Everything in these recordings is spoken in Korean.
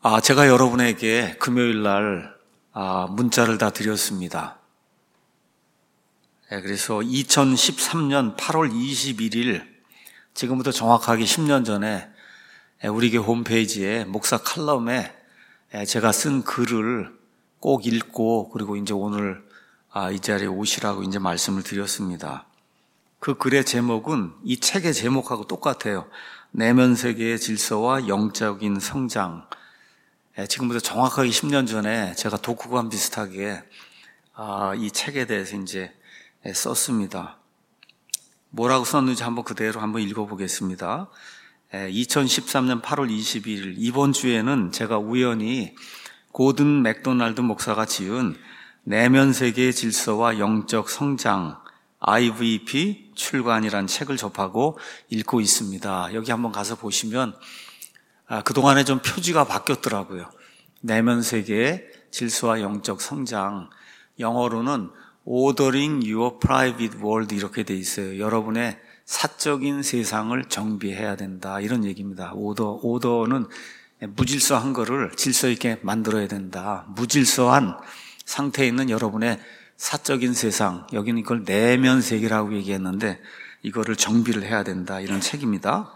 제가 여러분에게 금요일 날 문자를 다 드렸습니다. 그래서 2013년 8월 21일, 지금부터 정확하게 10년 전에 우리 교회 홈페이지에 목사 칼럼에 제가 쓴 글을 꼭 읽고, 그리고 이제 오늘 이 자리에 오시라고 이제 말씀을 드렸습니다. 그 글의 제목은 이 책의 제목하고 똑같아요. 내면 세계의 질서와 영적인 성장. 지금부터 정확하게 10년 전에 제가 독후감 비슷하게 이 책에 대해서 이제 썼습니다. 뭐라고 썼는지 한번 그대로 한번 읽어보겠습니다. 2013년 8월 21일, 이번 주에는 제가 우연히 고든 맥도날드 목사가 지은 내면 세계의 질서와 영적 성장 IVP 출간이라는 책을 접하고 읽고 있습니다. 여기 한번 가서 보시면 그동안에 좀 표지가 바뀌었더라고요. 내면 세계의 질서와 영적 성장, 영어로는 Ordering Your Private World 이렇게 돼 있어요. 여러분의 사적인 세상을 정비해야 된다, 이런 얘기입니다. 오더는 무질서한 거를 질서 있게 만들어야 된다. 무질서한 상태에 있는 여러분의 사적인 세상, 여기는 이걸 내면 세계라고 얘기했는데 이거를 정비를 해야 된다, 이런 책입니다.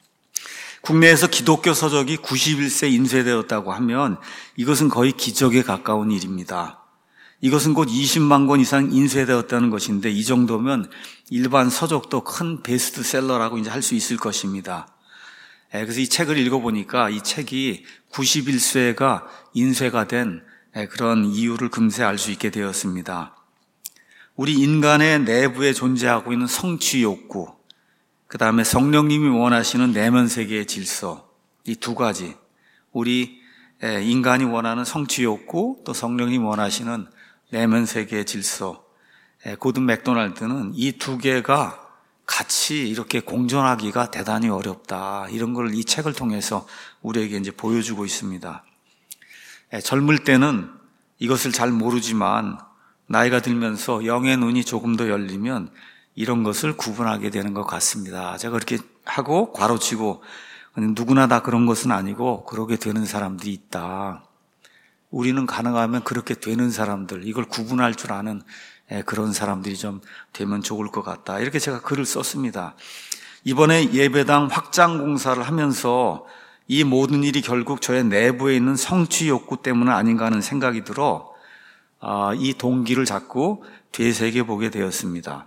국내에서 기독교 서적이 91세 인쇄되었다고 하면 이것은 거의 기적에 가까운 일입니다. 이것은 곧 20만 권 이상 인쇄되었다는 것인데, 이 정도면 일반 서적도 큰 베스트셀러라고 이제 할 수 있을 것입니다. 그래서 이 책을 읽어보니까 이 책이 91쇄가 인쇄가 된 그런 이유를 금세 알 수 있게 되었습니다. 우리 인간의 내부에 존재하고 있는 성취 욕구, 그 다음에 성령님이 원하시는 내면 세계의 질서, 이 두 가지, 우리 인간이 원하는 성취 욕구, 또 성령님이 원하시는 내면 세계의 질서, 고든 맥도날드는 이 두 개가 같이 이렇게 공존하기가 대단히 어렵다, 이런 걸 이 책을 통해서 우리에게 이제 보여주고 있습니다. 젊을 때는 이것을 잘 모르지만 나이가 들면서 영의 눈이 조금 더 열리면 이런 것을 구분하게 되는 것 같습니다. 제가 그렇게 하고 괄호치고, 누구나 다 그런 것은 아니고 그렇게 되는 사람들이 있다. 우리는 가능하면 그렇게 되는 사람들, 이걸 구분할 줄 아는 그런 사람들이 좀 되면 좋을 것 같다, 이렇게 제가 글을 썼습니다. 이번에 예배당 확장 공사를 하면서 이 모든 일이 결국 저의 내부에 있는 성취 욕구 때문은 아닌가 하는 생각이 들어 이 동기를 자꾸 되새겨보게 되었습니다.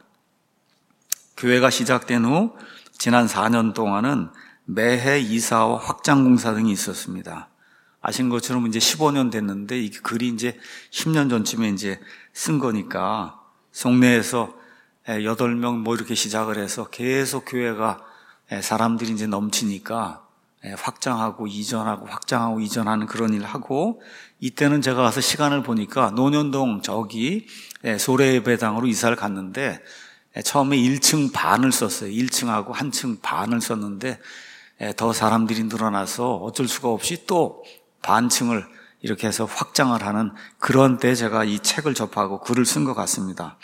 교회가 시작된 후 지난 4년 동안은 매해 이사와 확장 공사 등이 있었습니다. 아신 것처럼 이제 15년 됐는데 이 글이 이제 10년 전쯤에 이제 쓴 거니까, 송내에서 8명 뭐 이렇게 시작을 해서 계속 교회가 사람들이 이제 넘치니까 확장하고 이전하고 확장하고 이전하는 그런 일을 하고, 이때는 제가 가서 시간을 보니까 논현동 저기 소래예배당으로 이사를 갔는데 처음에 1층 반을 썼어요. 1층하고 한 층 반을 썼는데 더 사람들이 늘어나서 어쩔 수가 없이 또 반층을 이렇게 해서 확장을 하는 그런 때 제가 이 책을 접하고 글을 쓴 것 같습니다.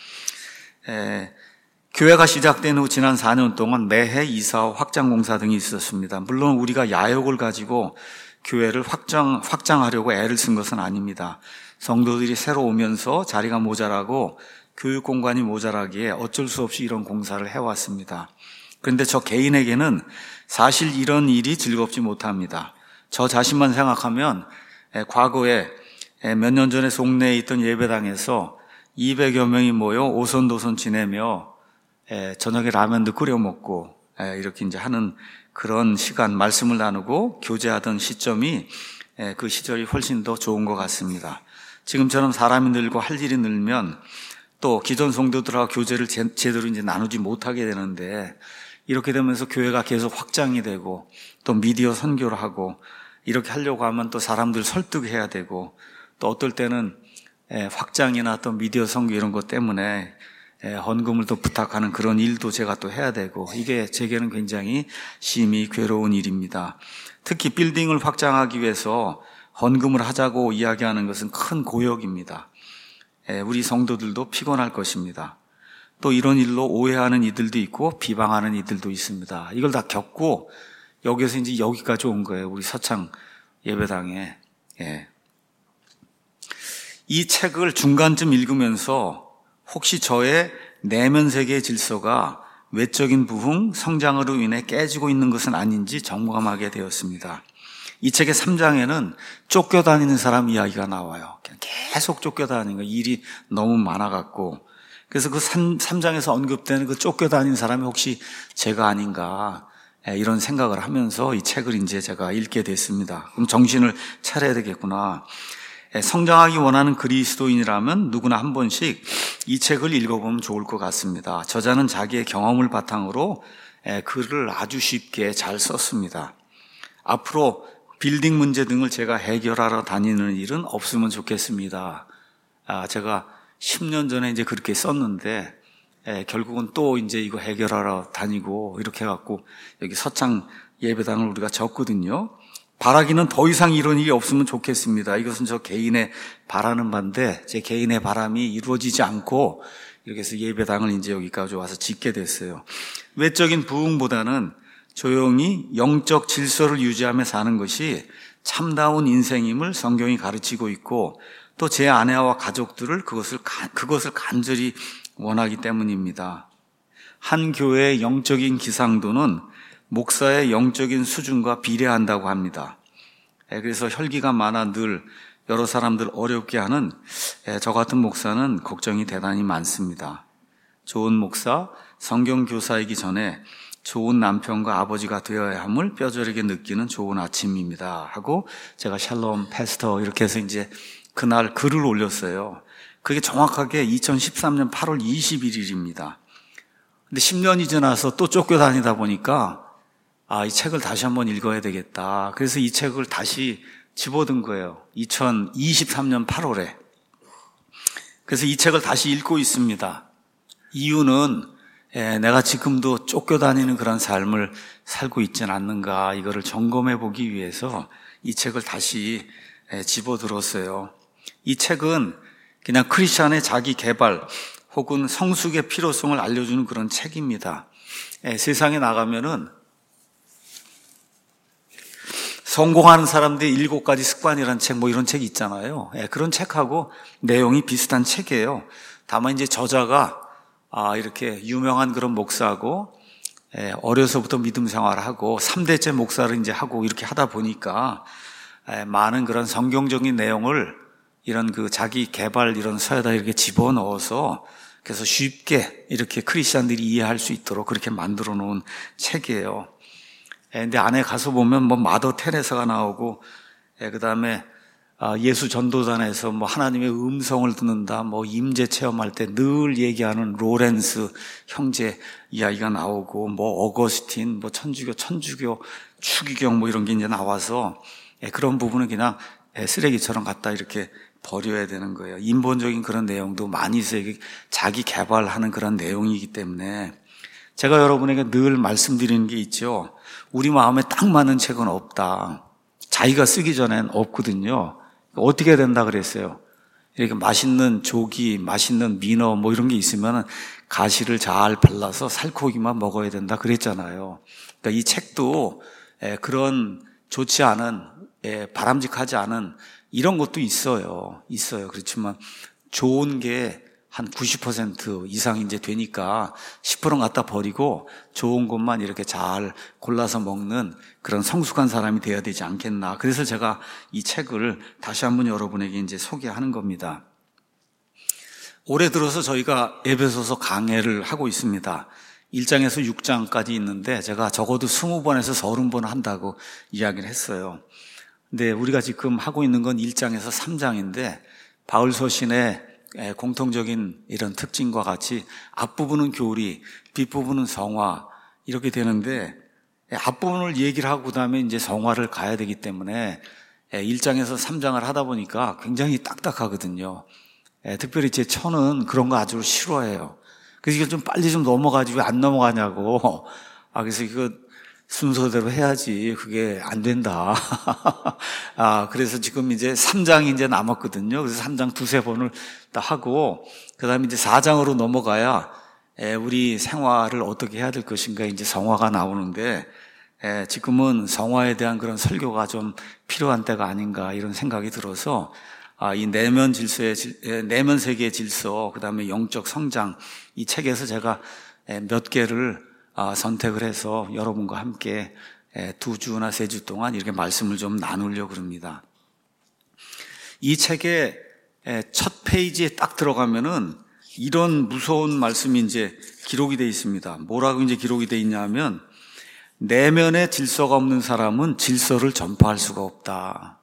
교회가 시작된 후 지난 4년 동안 매해 이사와 확장 공사 등이 있었습니다. 물론 우리가 야욕을 가지고 교회를 확장하려고 애를 쓴 것은 아닙니다. 성도들이 새로 오면서 자리가 모자라고 교육 공간이 모자라기에 어쩔 수 없이 이런 공사를 해왔습니다. 그런데 저 개인에게는 사실 이런 일이 즐겁지 못합니다. 저 자신만 생각하면 과거에 몇 년 전에 송내에 있던 예배당에서 200여 명이 모여 오손도손 지내며 저녁에 라면도 끓여 먹고 이렇게 이제 하는 그런 시간, 말씀을 나누고 교제하던 시점이 그 시절이 훨씬 더 좋은 것 같습니다. 지금처럼 사람이 늘고 할 일이 늘면 또 기존 성도들하고 교제를 제대로 이제 나누지 못하게 되는데, 이렇게 되면서 교회가 계속 확장이 되고 또 미디어 선교를 하고 이렇게 하려고 하면 또 사람들 설득해야 되고, 또 어떨 때는 확장이나 또 미디어 선교 이런 것 때문에 헌금을 또 부탁하는 그런 일도 제가 또 해야 되고, 이게 제게는 굉장히 심히 괴로운 일입니다. 특히 빌딩을 확장하기 위해서 헌금을 하자고 이야기하는 것은 큰 고역입니다. 우리 성도들도 피곤할 것입니다. 또 이런 일로 오해하는 이들도 있고 비방하는 이들도 있습니다. 이걸 다 겪고 여기서 이제 여기까지 온 거예요. 우리 서창 예배당에. 예. 이 책을 중간쯤 읽으면서 혹시 저의 내면 세계의 질서가 외적인 부흥, 성장으로 인해 깨지고 있는 것은 아닌지 점검하게 되었습니다. 이 책의 3장에는 쫓겨다니는 사람 이야기가 나와요. 계속 쫓겨다니는 거, 일이 너무 많아갖고. 그래서 그 3장에서 언급되는 그 쫓겨다니는 사람이 혹시 제가 아닌가, 이런 생각을 하면서 이 책을 이제 제가 읽게 됐습니다. 그럼 정신을 차려야 되겠구나. 성장하기 원하는 그리스도인이라면 누구나 한 번씩 이 책을 읽어보면 좋을 것 같습니다. 저자는 자기의 경험을 바탕으로 글을 아주 쉽게 잘 썼습니다. 앞으로 빌딩 문제 등을 제가 해결하러 다니는 일은 없으면 좋겠습니다. 제가 10년 전에 이제 그렇게 썼는데 결국은 또 이제 이거 해결하러 다니고 이렇게 해갖고 여기 서창 예배당을 우리가 졌거든요. 바라기는 더 이상 이런 일이 없으면 좋겠습니다. 이것은 저 개인의 바라는 바인데 제 개인의 바람이 이루어지지 않고 이렇게 해서 예배당을 이제 여기까지 와서 짓게 됐어요. 외적인 부흥보다는 조용히 영적 질서를 유지하며 사는 것이 참다운 인생임을 성경이 가르치고 있고 또 제 아내와 가족들을 그것을 간절히 원하기 때문입니다. 한 교회의 영적인 기상도는 목사의 영적인 수준과 비례한다고 합니다. 그래서 혈기가 많아 늘 여러 사람들 어렵게 하는 저 같은 목사는 걱정이 대단히 많습니다. 좋은 목사, 성경 교사이기 전에 좋은 남편과 아버지가 되어야 함을 뼈저리게 느끼는 좋은 아침입니다 하고 제가 샬롬 패스터 이렇게 해서 이제 그날 글을 올렸어요. 그게 정확하게 2013년 8월 21일입니다. 근데 10년이 지나서 또 쫓겨다니다 보니까 이 책을 다시 한번 읽어야 되겠다. 그래서 이 책을 다시 집어든 거예요. 2023년 8월에. 그래서 이 책을 다시 읽고 있습니다. 이유는 내가 지금도 쫓겨다니는 그런 삶을 살고 있지는 않는가 이거를 점검해 보기 위해서 이 책을 다시 집어들었어요. 이 책은 그냥 크리스찬의 자기 개발 혹은 성숙의 필요성을 알려주는 그런 책입니다. 세상에 나가면은 성공하는 사람들의 7가지 습관이라는 책, 이런 책이 있잖아요. 그런 책하고 내용이 비슷한 책이에요. 다만 이제 저자가 이렇게 유명한 그런 목사고 어려서부터 믿음 생활을 하고 3대째 목사를 이제 하고 이렇게 하다 보니까 많은 그런 성경적인 내용을 이런 그 자기 개발 이런 서에다 이렇게 집어넣어서 그래서 쉽게 이렇게 크리스찬들이 이해할 수 있도록 그렇게 만들어 놓은 책이에요. 근데 안에 가서 보면 마더 테레사가 나오고 그 다음에 예수 전도단에서 하나님의 음성을 듣는다, 임재 체험할 때 늘 얘기하는 로렌스 형제 이야기가 나오고, 어거스틴, 천주교, 추기경 이런 게 이제 나와서 그런 부분은 그냥 쓰레기처럼 갖다 이렇게 버려야 되는 거예요. 인본적인 그런 내용도 많이 있어요. 자기 개발하는 그런 내용이기 때문에 제가 여러분에게 늘 말씀드리는 게 있죠. 우리 마음에 딱 맞는 책은 없다. 자기가 쓰기 전엔 없거든요. 어떻게 해야 된다 그랬어요? 이렇게 맛있는 조기, 맛있는 민어 이런 게 있으면 가시를 잘 발라서 살코기만 먹어야 된다 그랬잖아요. 그러니까 이 책도 그런 좋지 않은, 바람직하지 않은 이런 것도 있어요. 그렇지만 좋은 게 한 90% 이상 이제 되니까 10%는 갖다 버리고 좋은 것만 이렇게 잘 골라서 먹는 그런 성숙한 사람이 되어야 되지 않겠나. 그래서 제가 이 책을 다시 한번 여러분에게 이제 소개하는 겁니다. 올해 들어서 저희가 에베소서 강해를 하고 있습니다. 1장에서 6장까지 있는데 제가 적어도 20번에서 30번 한다고 이야기를 했어요. 근데 우리가 지금 하고 있는 건 1장에서 3장인데 바울 서신의 공통적인 이런 특징과 같이 앞부분은 교리, 뒷부분은 성화 이렇게 되는데 앞부분을 얘기를 하고 그다음에 이제 성화를 가야 되기 때문에 1장에서 3장을 하다 보니까 굉장히 딱딱하거든요. 특별히 제 처는 그런 거 아주 싫어해요. 그래서 이걸 좀 빨리 좀 넘어가지 왜 안 넘어가냐고. 그래서 이거 순서대로 해야지 그게 안 된다. 그래서 지금 이제 3장이 이제 남았거든요. 그래서 3장 두세 번을 다 하고, 그 다음에 이제 4장으로 넘어가야 우리 생활을 어떻게 해야 될 것인가 이제 성화가 나오는데, 지금은 성화에 대한 그런 설교가 좀 필요한 때가 아닌가 이런 생각이 들어서 이 내면 질서의 내면 세계의 질서, 그다음에 영적 성장, 이 책에서 제가 몇 개를 선택을 해서 여러분과 함께 2주나 3주 동안 이렇게 말씀을 좀 나누려고 합니다. 이 책의 첫 페이지에 딱 들어가면은 이런 무서운 말씀이 이제 기록이 되어 있습니다. 뭐라고 이제 기록이 되어 있냐면, 내면에 질서가 없는 사람은 질서를 전파할 수가 없다.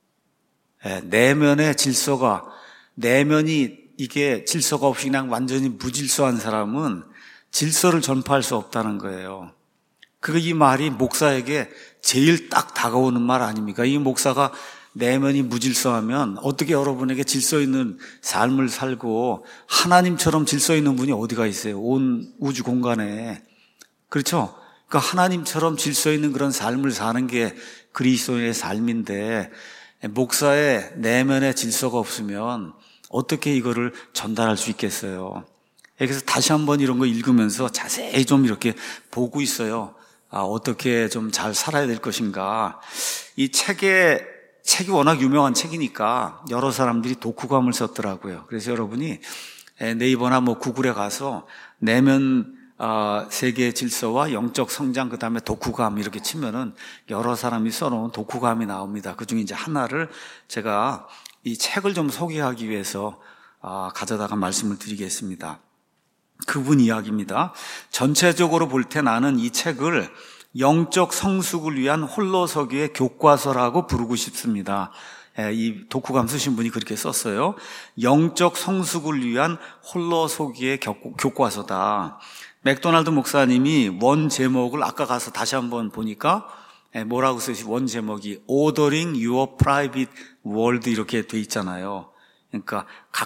내면의 질서가, 내면이 이게 질서가 없이 그냥 완전히 무질서한 사람은 질서를 전파할 수 없다는 거예요. 이 말이 목사에게 제일 딱 다가오는 말 아닙니까? 이 목사가 내면이 무질서하면 어떻게 여러분에게 질서 있는 삶을 살고, 하나님처럼 질서 있는 분이 어디가 있어요? 온 우주 공간에. 그렇죠? 그러니까 하나님처럼 질서 있는 그런 삶을 사는 게 그리스도인의 삶인데, 목사의 내면의 질서가 없으면 어떻게 이거를 전달할 수 있겠어요? 그래서 다시 한번 이런 거 읽으면서 자세히 좀 이렇게 보고 있어요. 어떻게 좀 잘 살아야 될 것인가. 이 책이 워낙 유명한 책이니까 여러 사람들이 독후감을 썼더라고요. 그래서 여러분이 네이버나 구글에 가서 내면 세계의 질서와 영적 성장, 그 다음에 독후감 이렇게 치면은 여러 사람이 써놓은 독후감이 나옵니다. 그 중에 이제 하나를 제가 이 책을 좀 소개하기 위해서 가져다가 말씀을 드리겠습니다. 그분 이야기입니다. 전체적으로 볼 때 나는 이 책을 영적 성숙을 위한 홀로서기의 교과서라고 부르고 싶습니다. 이 독후감 쓰신 분이 그렇게 썼어요. 영적 성숙을 위한 홀로서기의 교과서다. 맥도날드 목사님이 원 제목을 아까 가서 다시 한번 보니까 뭐라고 원 제목이 Ordering Your Private World 이렇게 돼 있잖아요. 그러니까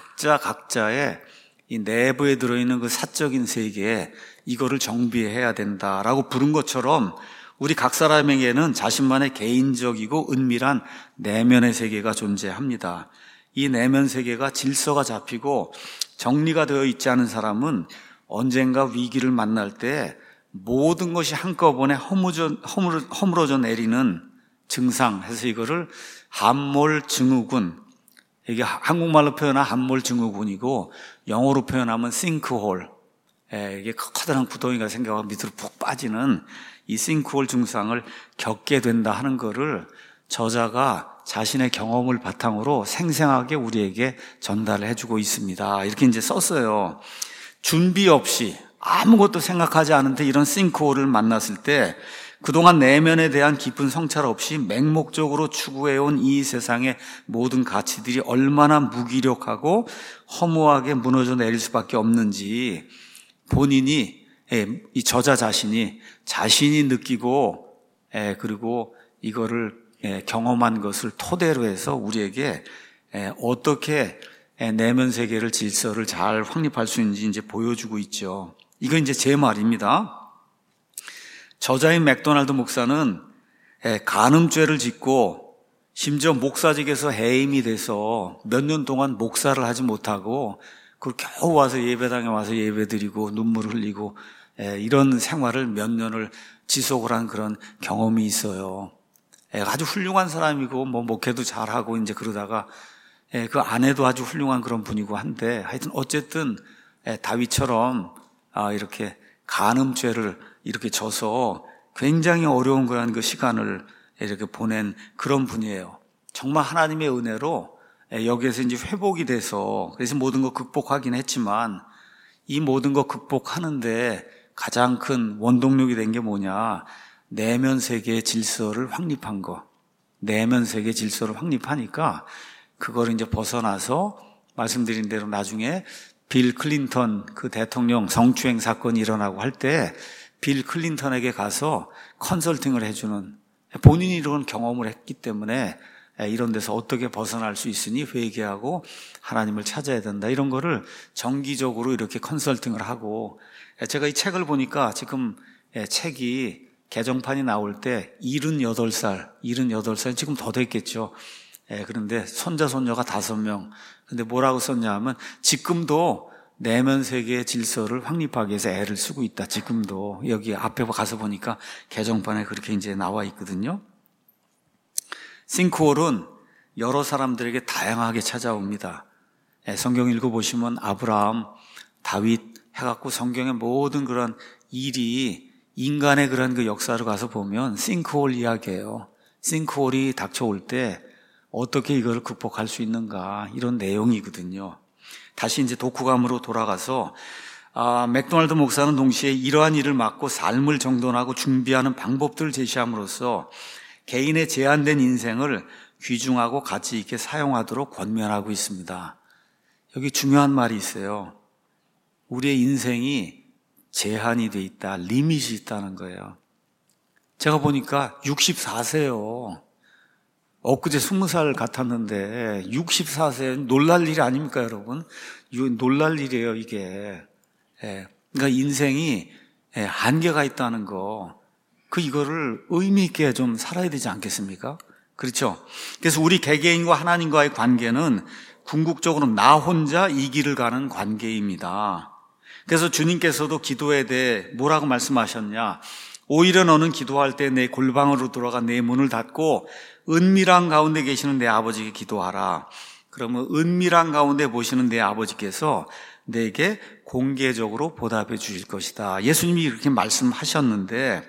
각자의 이 내부에 들어있는 그 사적인 세계에 이거를 정비해야 된다라고 부른 것처럼, 우리 각 사람에게는 자신만의 개인적이고 은밀한 내면의 세계가 존재합니다. 이 내면 세계가 질서가 잡히고 정리가 되어 있지 않은 사람은 언젠가 위기를 만날 때 모든 것이 한꺼번에 허물어져 내리는 증상 해서 이거를 함몰증후군, 이게 한국말로 표현하면 함몰증후군이고 영어로 표현하면 싱크홀, 이게 커다란 구덩이가 생겨서 밑으로 푹 빠지는 이 싱크홀 증상을 겪게 된다 하는 거를 저자가 자신의 경험을 바탕으로 생생하게 우리에게 전달을 해주고 있습니다. 이렇게 이제 썼어요. 준비 없이 아무것도 생각하지 않은데 이런 싱크홀을 만났을 때 그동안 내면에 대한 깊은 성찰 없이 맹목적으로 추구해온 이 세상의 모든 가치들이 얼마나 무기력하고 허무하게 무너져 내릴 수밖에 없는지 본인이, 이 저자 자신이 느끼고 그리고 이거를 경험한 것을 토대로 해서 우리에게 어떻게 내면 세계를 질서를 잘 확립할 수 있는지 이제 보여주고 있죠. 이건 이제 제 말입니다. 저자인 맥도날드 목사는 간음죄를 짓고 심지어 목사직에서 해임이 돼서 몇 년 동안 목사를 하지 못하고 그걸 겨우 와서 예배당에 와서 예배드리고 눈물을 흘리고 이런 생활을 몇 년을 지속을 한 그런 경험이 있어요. 아주 훌륭한 사람이고 목회도 잘하고 이제 그러다가 그 아내도 아주 훌륭한 그런 분이고 한데, 하여튼 어쨌든 다윗처럼 이렇게 간음죄를 이렇게 져서 굉장히 어려운 그런 그 시간을 이렇게 보낸 그런 분이에요. 정말 하나님의 은혜로 여기에서 이제 회복이 돼서, 그래서 모든 거 극복하긴 했지만 이 모든 거 극복하는데 가장 큰 원동력이 된 게 뭐냐? 내면 세계의 질서를 확립한 거. 내면 세계의 질서를 확립하니까 그걸 이제 벗어나서 말씀드린 대로 나중에 빌 클린턴 그 대통령 성추행 사건이 일어나고 할 때 빌 클린턴에게 가서 컨설팅을 해주는, 본인이 이런 경험을 했기 때문에 이런 데서 어떻게 벗어날 수 있으니 회개하고 하나님을 찾아야 된다, 이런 거를 정기적으로 이렇게 컨설팅을 하고, 제가 이 책을 보니까 지금 책이 개정판이 나올 때 78살 지금 더 됐겠죠. 그런데 손자 손녀가 5명. 근데 뭐라고 썼냐 하면 지금도 내면 세계의 질서를 확립하기 위해서 애를 쓰고 있다. 지금도 여기 앞에 가서 보니까 개정판에 그렇게 이제 나와 있거든요. 싱크홀은 여러 사람들에게 다양하게 찾아옵니다. 성경 읽어보시면 아브라함, 다윗 해갖고 성경의 모든 그런 일이 인간의 그런 그 역사를 가서 보면 싱크홀 이야기예요. 싱크홀이 닥쳐올 때 어떻게 이거를 극복할 수 있는가 이런 내용이거든요. 다시 이제 독후감으로 돌아가서 맥도날드 목사는 동시에 이러한 일을 막고 삶을 정돈하고 준비하는 방법들을 제시함으로써 개인의 제한된 인생을 귀중하고 가치 있게 사용하도록 권면하고 있습니다. 여기 중요한 말이 있어요. 우리의 인생이 제한이 돼 있다, 리밋이 있다는 거예요. 제가 보니까 64세요. 엊그제 20살 같았는데 64세 놀랄 일이 아닙니까, 여러분? 놀랄 일이에요, 이게. 그러니까 인생이 한계가 있다는 거. 이거를 의미 있게 좀 살아야 되지 않겠습니까? 그렇죠? 그래서 우리 개개인과 하나님과의 관계는 궁극적으로 나 혼자 이 길을 가는 관계입니다. 그래서 주님께서도 기도에 대해 뭐라고 말씀하셨냐? 오히려 너는 기도할 때 내 골방으로 들어가 내 문을 닫고 은밀한 가운데 계시는 내 아버지께 기도하라. 그러면 은밀한 가운데 보시는 내 아버지께서 내게 공개적으로 보답해 주실 것이다. 예수님이 이렇게 말씀하셨는데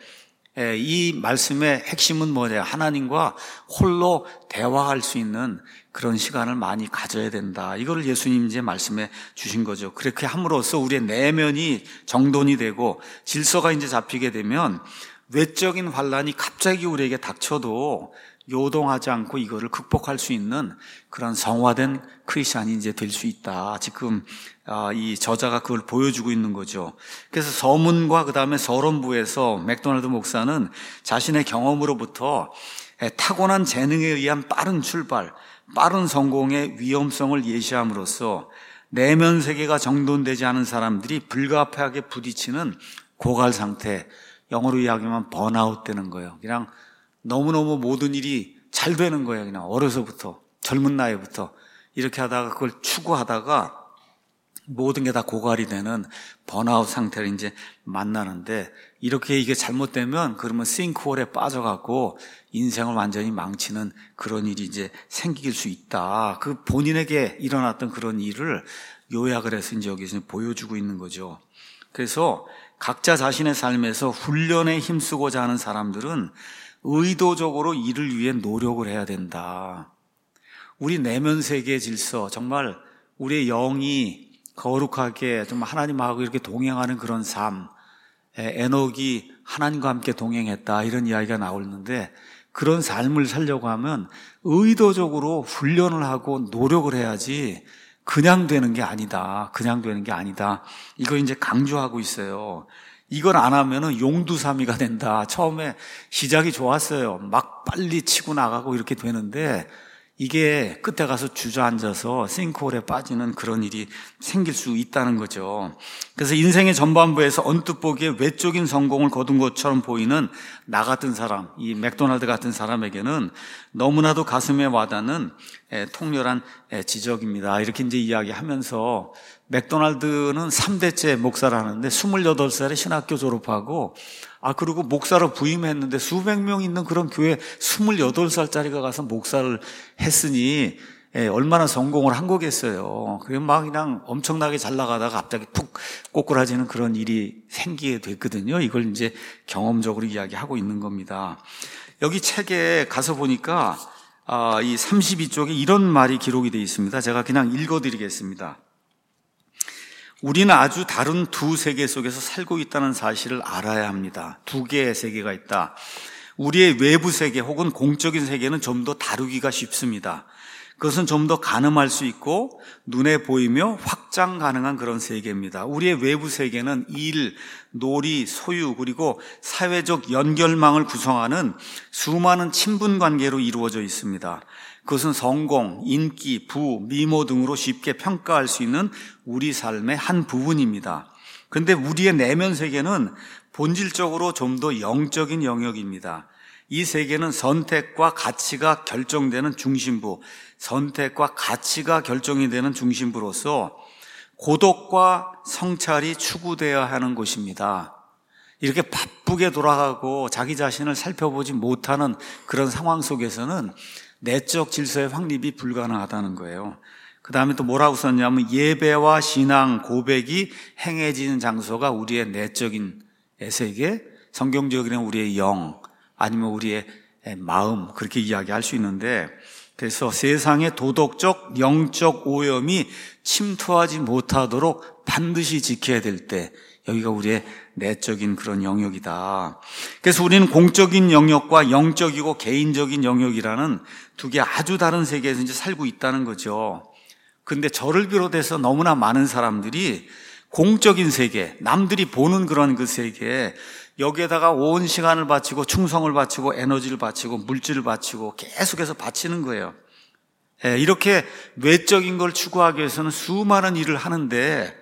이 말씀의 핵심은 뭐냐? 하나님과 홀로 대화할 수 있는 그런 시간을 많이 가져야 된다. 이거를 예수님 이제 말씀해 주신 거죠. 그렇게 함으로써 우리의 내면이 정돈이 되고 질서가 이제 잡히게 되면 외적인 환란이 갑자기 우리에게 닥쳐도 요동하지 않고 이거를 극복할 수 있는 그런 성화된 크리스찬이 이제 될 수 있다. 지금 이 저자가 그걸 보여주고 있는 거죠. 그래서 서문과 그 다음에 서론부에서 맥도날드 목사는 자신의 경험으로부터 타고난 재능에 의한 빠른 출발, 빠른 성공의 위험성을 예시함으로써 내면 세계가 정돈되지 않은 사람들이 불가피하게 부딪히는 고갈 상태, 영어로 이야기하면 번아웃 되는 거예요. 그냥 너무너무 모든 일이 잘 되는 거예요. 그냥 어려서부터, 젊은 나이부터 이렇게 하다가 그걸 추구하다가 모든 게 다 고갈이 되는 번아웃 상태를 이제 만나는데, 이렇게 이게 잘못되면 그러면 싱크홀에 빠져갖고 인생을 완전히 망치는 그런 일이 이제 생길 수 있다. 그 본인에게 일어났던 그런 일을 요약을 해서 이제 여기서 보여주고 있는 거죠. 그래서 각자 자신의 삶에서 훈련에 힘쓰고자 하는 사람들은 의도적으로 이를 위해 노력을 해야 된다. 우리 내면 세계의 질서, 정말 우리의 영이 거룩하게 좀 하나님하고 이렇게 동행하는 그런 삶, 에녹이 하나님과 함께 동행했다 이런 이야기가 나오는데, 그런 삶을 살려고 하면 의도적으로 훈련을 하고 노력을 해야지 그냥 되는 게 아니다. 그냥 되는 게 아니다. 이거 이제 강조하고 있어요. 이걸 안 하면은 용두사미가 된다. 처음에 시작이 좋았어요. 막 빨리 치고 나가고 이렇게 되는데 이게 끝에 가서 주저앉아서 싱크홀에 빠지는 그런 일이 생길 수 있다는 거죠. 그래서 인생의 전반부에서 언뜻 보기에 외적인 성공을 거둔 것처럼 보이는 나 같은 사람, 이 맥도날드 같은 사람에게는 너무나도 가슴에 와닿는 통렬한 지적입니다. 이렇게 이제 이야기하면서 맥도날드는 3대째 목사를 하는데 28살에 신학교 졸업하고 그리고 목사로 부임했는데 수백 명 있는 그런 교회 28살짜리가 가서 목사를 했으니 얼마나 성공을 한 거겠어요. 그게 막 그냥 엄청나게 잘 나가다가 갑자기 푹 꼬꾸라지는 그런 일이 생기게 됐거든요. 이걸 이제 경험적으로 이야기하고 있는 겁니다. 여기 책에 가서 보니까 이 32쪽에 이런 말이 기록이 되어 있습니다. 제가 그냥 읽어드리겠습니다. 우리는 아주 다른 두 세계 속에서 살고 있다는 사실을 알아야 합니다. 두 개의 세계가 있다. 우리의 외부 세계 혹은 공적인 세계는 좀 더 다루기가 쉽습니다. 그것은 좀 더 가늠할 수 있고 눈에 보이며 확장 가능한 그런 세계입니다. 우리의 외부 세계는 일, 놀이, 소유 그리고 사회적 연결망을 구성하는 수많은 친분 관계로 이루어져 있습니다. 그것은 성공, 인기, 부, 미모 등으로 쉽게 평가할 수 있는 우리 삶의 한 부분입니다. 그런데 우리의 내면 세계는 본질적으로 좀 더 영적인 영역입니다. 이 세계는 선택과 가치가 결정되는 중심부, 선택과 가치가 결정이 되는 중심부로서 고독과 성찰이 추구되어야 하는 곳입니다. 이렇게 바쁘게 돌아가고 자기 자신을 살펴보지 못하는 그런 상황 속에서는 내적 질서의 확립이 불가능하다는 거예요. 그 다음에 또 뭐라고 썼냐면 예배와 신앙, 고백이 행해지는 장소가 우리의 내적인 세계, 성경적인 우리의 영, 아니면 우리의 마음, 그렇게 이야기할 수 있는데, 그래서 세상의 도덕적, 영적 오염이 침투하지 못하도록 반드시 지켜야 될 때, 여기가 우리의 내적인 그런 영역이다. 그래서 우리는 공적인 영역과 영적이고 개인적인 영역이라는 두 개 아주 다른 세계에서 이제 살고 있다는 거죠. 근데 저를 비롯해서 너무나 많은 사람들이 공적인 세계, 남들이 보는 그런 그 세계, 여기에다가 온 시간을 바치고 충성을 바치고 에너지를 바치고 물질을 바치고 계속해서 바치는 거예요. 이렇게 외적인 걸 추구하기 위해서는 수많은 일을 하는데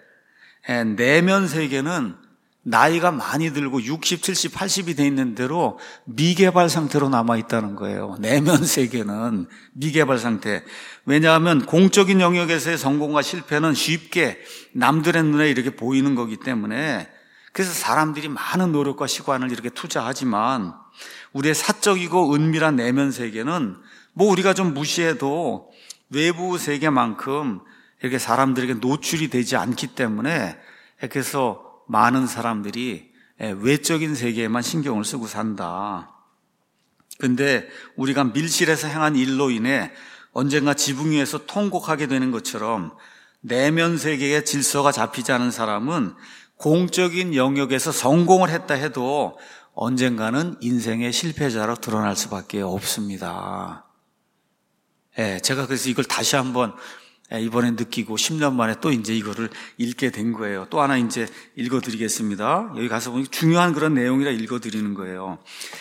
내면 세계는 나이가 많이 들고 60, 70, 80이 돼 있는 대로 미개발 상태로 남아있다는 거예요. 내면 세계는 미개발 상태. 왜냐하면 공적인 영역에서의 성공과 실패는 쉽게 남들의 눈에 이렇게 보이는 거기 때문에, 그래서 사람들이 많은 노력과 시간을 이렇게 투자하지만 우리의 사적이고 은밀한 내면 세계는 뭐 우리가 좀 무시해도 외부 세계만큼 이렇게 사람들에게 노출이 되지 않기 때문에, 그래서 많은 사람들이 외적인 세계에만 신경을 쓰고 산다. 근데 우리가 밀실에서 행한 일로 인해 언젠가 지붕 위에서 통곡하게 되는 것처럼 내면 세계의 질서가 잡히지 않은 사람은 공적인 영역에서 성공을 했다 해도 언젠가는 인생의 실패자로 드러날 수밖에 없습니다. 제가 그래서 이걸 다시 한번 이번에 느끼고 10년 만에 또 이제 이거를 읽게 된 거예요. 또 하나 이제 읽어드리겠습니다. 여기 가서 보니 중요한 그런 내용이라 읽어드리는 거예요.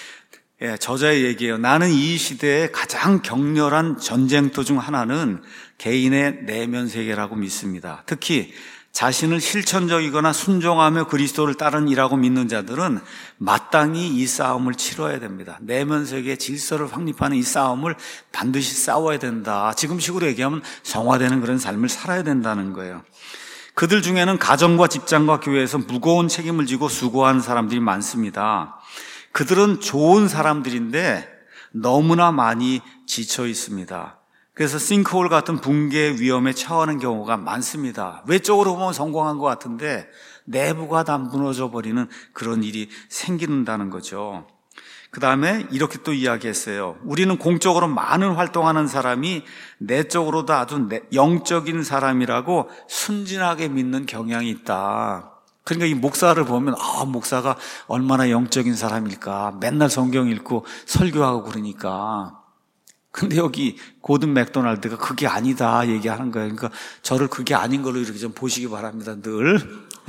저자의 얘기예요. 나는 이 시대의 가장 격렬한 전쟁터 중 하나는 개인의 내면 세계라고 믿습니다. 특히 자신을 실천적이거나 순종하며 그리스도를 따르는 이라고 믿는 자들은 마땅히 이 싸움을 치러야 됩니다. 내면 세계의 질서를 확립하는 이 싸움을 반드시 싸워야 된다. 지금식으로 얘기하면 성화되는 그런 삶을 살아야 된다는 거예요. 그들 중에는 가정과 직장과 교회에서 무거운 책임을 지고 수고하는 사람들이 많습니다. 그들은 좋은 사람들인데 너무나 많이 지쳐 있습니다. 그래서 싱크홀 같은 붕괴 위험에 처하는 경우가 많습니다. 외적으로 보면 성공한 것 같은데 내부가 다 무너져 버리는 그런 일이 생긴다는 거죠. 그 다음에 이렇게 또 이야기했어요. 우리는 공적으로 많은 활동하는 사람이 내적으로도 아주 영적인 사람이라고 순진하게 믿는 경향이 있다. 그러니까 이 목사를 보면 목사가 얼마나 영적인 사람일까. 맨날 성경 읽고 설교하고 그러니까. 근데 여기 고든 맥도날드가 그게 아니다 얘기하는 거예요. 그러니까 저를 그게 아닌 걸로 이렇게 좀 보시기 바랍니다. 늘.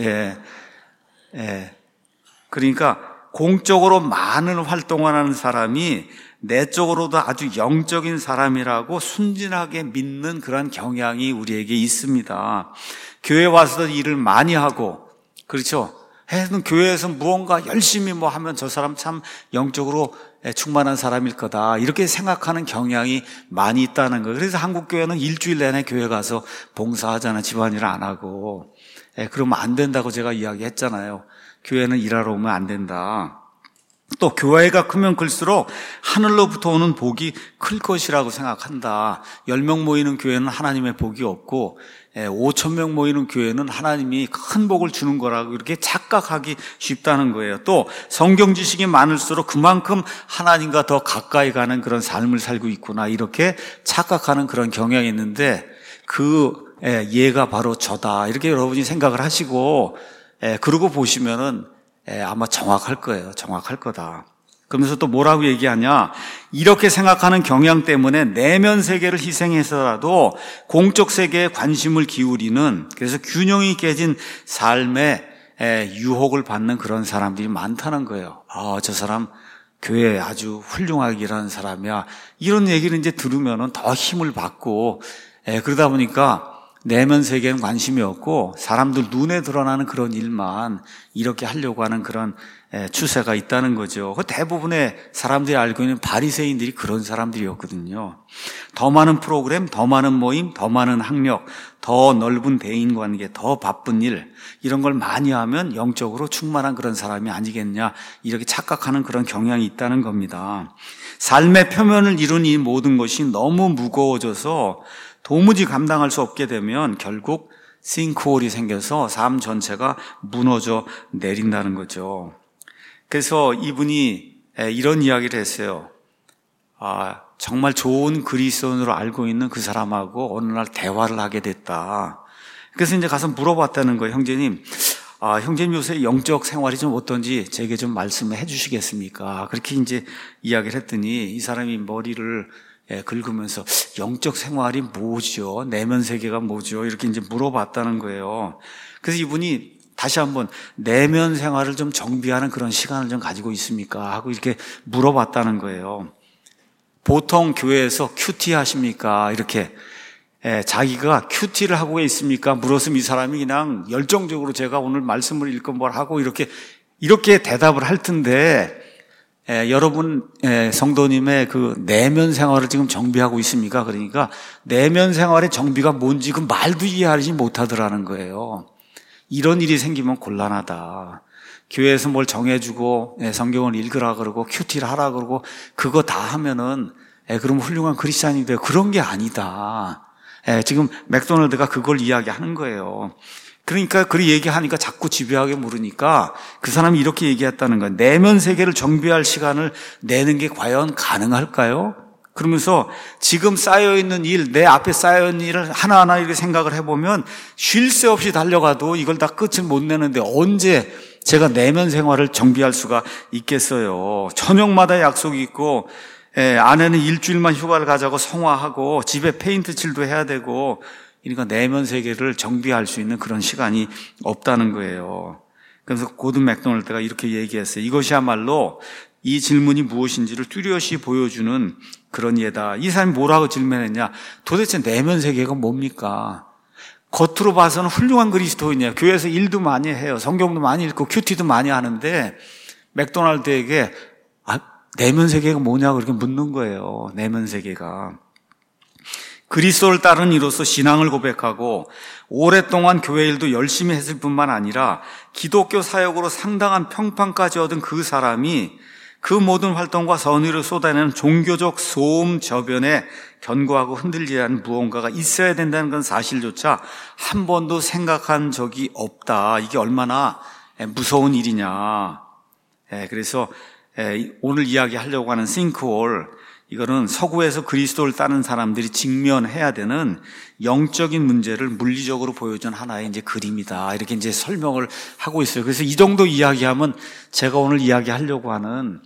그러니까 공적으로 많은 활동을 하는 사람이 내적으로도 아주 영적인 사람이라고 순진하게 믿는 그런 경향이 우리에게 있습니다. 교회 와서도 일을 많이 하고, 그렇죠? 교회에서 무언가 열심히 하면 저 사람 참 영적으로 충만한 사람일 거다, 이렇게 생각하는 경향이 많이 있다는 거예요. 그래서 한국 교회는 일주일 내내 교회 가서 봉사하잖아요. 집안일 안 하고. 그러면 안 된다고 제가 이야기했잖아요. 교회는 일하러 오면 안 된다. 또 교회가 크면 클수록 하늘로부터 오는 복이 클 것이라고 생각한다. 10명 모이는 교회는 하나님의 복이 없고 5,000명 모이는 교회는 하나님이 큰 복을 주는 거라고 이렇게 착각하기 쉽다는 거예요. 또 성경 지식이 많을수록 그만큼 하나님과 더 가까이 가는 그런 삶을 살고 있구나, 이렇게 착각하는 그런 경향이 있는데 그 예가 바로 저다, 이렇게 여러분이 생각을 하시고 그러고 보시면은 아마 정확할 거예요. 정확할 거다. 그러면서 또 뭐라고 얘기하냐, 이렇게 생각하는 경향 때문에 내면 세계를 희생해서라도 공적 세계에 관심을 기울이는, 그래서 균형이 깨진 삶에 유혹을 받는 그런 사람들이 많다는 거예요. 저 사람 교회에 아주 훌륭하게 일하는 사람이야, 이런 얘기를 이제 들으면은 더 힘을 받고, 그러다 보니까 내면 세계에는 관심이 없고 사람들 눈에 드러나는 그런 일만 이렇게 하려고 하는 그런 추세가 있다는 거죠. 대부분의 사람들이 알고 있는 바리새인들이 그런 사람들이었거든요. 더 많은 프로그램, 더 많은 모임, 더 많은 학력, 더 넓은 대인관계, 더 바쁜 일, 이런 걸 많이 하면 영적으로 충만한 그런 사람이 아니겠냐, 이렇게 착각하는 그런 경향이 있다는 겁니다. 삶의 표면을 이룬 이 모든 것이 너무 무거워져서 도무지 감당할 수 없게 되면 결국 싱크홀이 생겨서 삶 전체가 무너져 내린다는 거죠. 그래서 이분이 이런 이야기를 했어요. 정말 좋은 그리스도인으로 알고 있는 그 사람하고 어느 날 대화를 하게 됐다. 그래서 이제 가서 물어봤다는 거예요. 형제님, 형제님 요새 영적 생활이 좀 어떤지 제게 좀 말씀해 주시겠습니까? 그렇게 이제 이야기를 했더니 이 사람이 머리를 긁으면서 영적 생활이 뭐죠? 내면 세계가 뭐죠? 이렇게 이제 물어봤다는 거예요. 그래서 이분이 다시 한번 내면 생활을 좀 정비하는 그런 시간을 좀 가지고 있습니까? 하고 이렇게 물어봤다는 거예요. 보통 교회에서 큐티 하십니까? 이렇게 자기가 큐티를 하고 있습니까? 물었으면 이 사람이 그냥 열정적으로 제가 오늘 말씀을 읽고 뭘 하고 이렇게 대답을 할 텐데, 여러분 성도님의 그 내면 생활을 지금 정비하고 있습니까? 그러니까 내면 생활의 정비가 뭔지 그 말도 이해하지 못하더라는 거예요. 이런 일이 생기면 곤란하다. 교회에서 뭘 정해주고 성경을 읽으라 그러고 큐티를 하라 그러고 그거 다 하면은 그럼 훌륭한 크리스찬이 돼요. 그런 게 아니다. 지금 맥도날드가 그걸 이야기하는 거예요. 그러니까 그 얘기하니까 자꾸 집요하게 물으니까 그 사람이 이렇게 얘기했다는 거예요. 내면 세계를 정비할 시간을 내는 게 과연 가능할까요? 그러면서 지금 쌓여있는 일, 내 앞에 쌓여있는 일을 하나하나 이렇게 생각을 해보면 쉴 새 없이 달려가도 이걸 다 끝을 못 내는데 언제 제가 내면 생활을 정비할 수가 있겠어요. 저녁마다 약속이 있고 아내는 일주일만 휴가를 가자고 성화하고 집에 페인트 칠도 해야 되고, 그러니까 내면 세계를 정비할 수 있는 그런 시간이 없다는 거예요. 그래서 고든 맥도날드가 이렇게 얘기했어요. 이것이야말로 이 질문이 무엇인지를 뚜렷이 보여주는 그런 예다. 이 사람이 뭐라고 질문했냐? 도대체 내면 세계가 뭡니까? 겉으로 봐서는 훌륭한 그리스도인이에요. 교회에서 일도 많이 해요. 성경도 많이 읽고 큐티도 많이 하는데 맥도날드에게 내면 세계가 뭐냐고 그렇게 묻는 거예요. 내면 세계가. 그리스도를 따르는 이로서 신앙을 고백하고 오랫동안 교회 일도 열심히 했을 뿐만 아니라 기독교 사역으로 상당한 평판까지 얻은 그 사람이 그 모든 활동과 선의를 쏟아내는 종교적 소음 저변에 견고하고 흔들리지 않는 무언가가 있어야 된다는 건 사실조차 한 번도 생각한 적이 없다. 이게 얼마나 무서운 일이냐. 그래서 오늘 이야기하려고 하는 싱크홀, 이거는 서구에서 그리스도를 따르는 사람들이 직면해야 되는 영적인 문제를 물리적으로 보여준 하나의 이제 그림이다. 이렇게 이제 설명을 하고 있어요. 그래서 이 정도 이야기하면 제가 오늘 이야기하려고 하는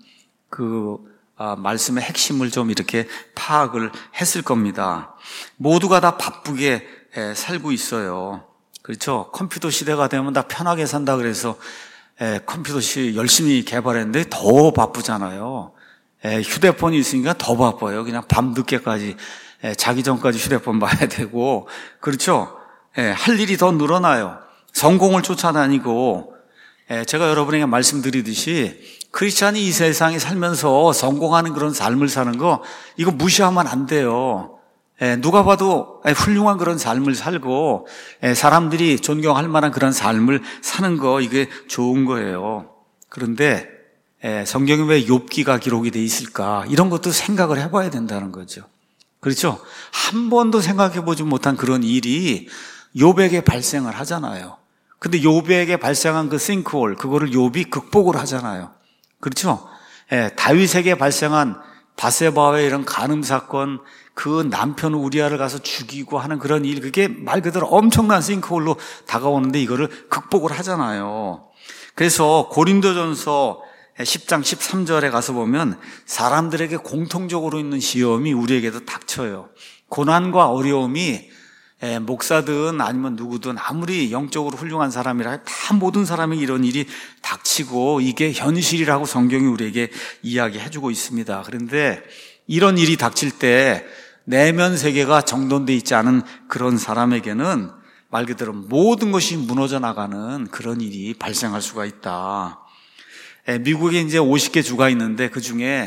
말씀의 핵심을 좀 이렇게 파악을 했을 겁니다. 모두가 다 바쁘게 살고 있어요. 그렇죠? 컴퓨터 시대가 되면 다 편하게 산다 그래서 컴퓨터 열심히 개발했는데 더 바쁘잖아요. 휴대폰이 있으니까 더 바빠요. 그냥 밤 늦게까지 자기 전까지 휴대폰 봐야 되고, 그렇죠? 할 일이 더 늘어나요. 성공을 쫓아다니고, 제가 여러분에게 말씀드리듯이 크리스찬이 이 세상에 살면서 성공하는 그런 삶을 사는 거 이거 무시하면 안 돼요. 누가 봐도 훌륭한 그런 삶을 살고 사람들이 존경할 만한 그런 삶을 사는 거 이게 좋은 거예요. 그런데 성경에 왜 욥기가 기록이 돼 있을까? 이런 것도 생각을 해봐야 된다는 거죠. 그렇죠? 한 번도 생각해보지 못한 그런 일이 욥에게 발생을 하잖아요. 근데 욥에게 발생한 그 싱크홀, 그거를 욥이 극복을 하잖아요. 그렇죠? 다윗에게 발생한 바세바와의 이런 간음 사건, 그 남편 우리아를 가서 죽이고 하는 그런 일, 그게 말 그대로 엄청난 싱크홀로 다가오는데 이거를 극복을 하잖아요. 그래서 고린도전서 10장 13절에 가서 보면 사람들에게 공통적으로 있는 시험이 우리에게도 닥쳐요. 고난과 어려움이 목사든 아니면 누구든 아무리 영적으로 훌륭한 사람이라 다 모든 사람에게 이런 일이 닥치고 이게 현실이라고 성경이 우리에게 이야기해주고 있습니다. 그런데 이런 일이 닥칠 때 내면 세계가 정돈되어 있지 않은 그런 사람에게는 말 그대로 모든 것이 무너져 나가는 그런 일이 발생할 수가 있다. 미국에 이제 50개 주가 있는데 그 중에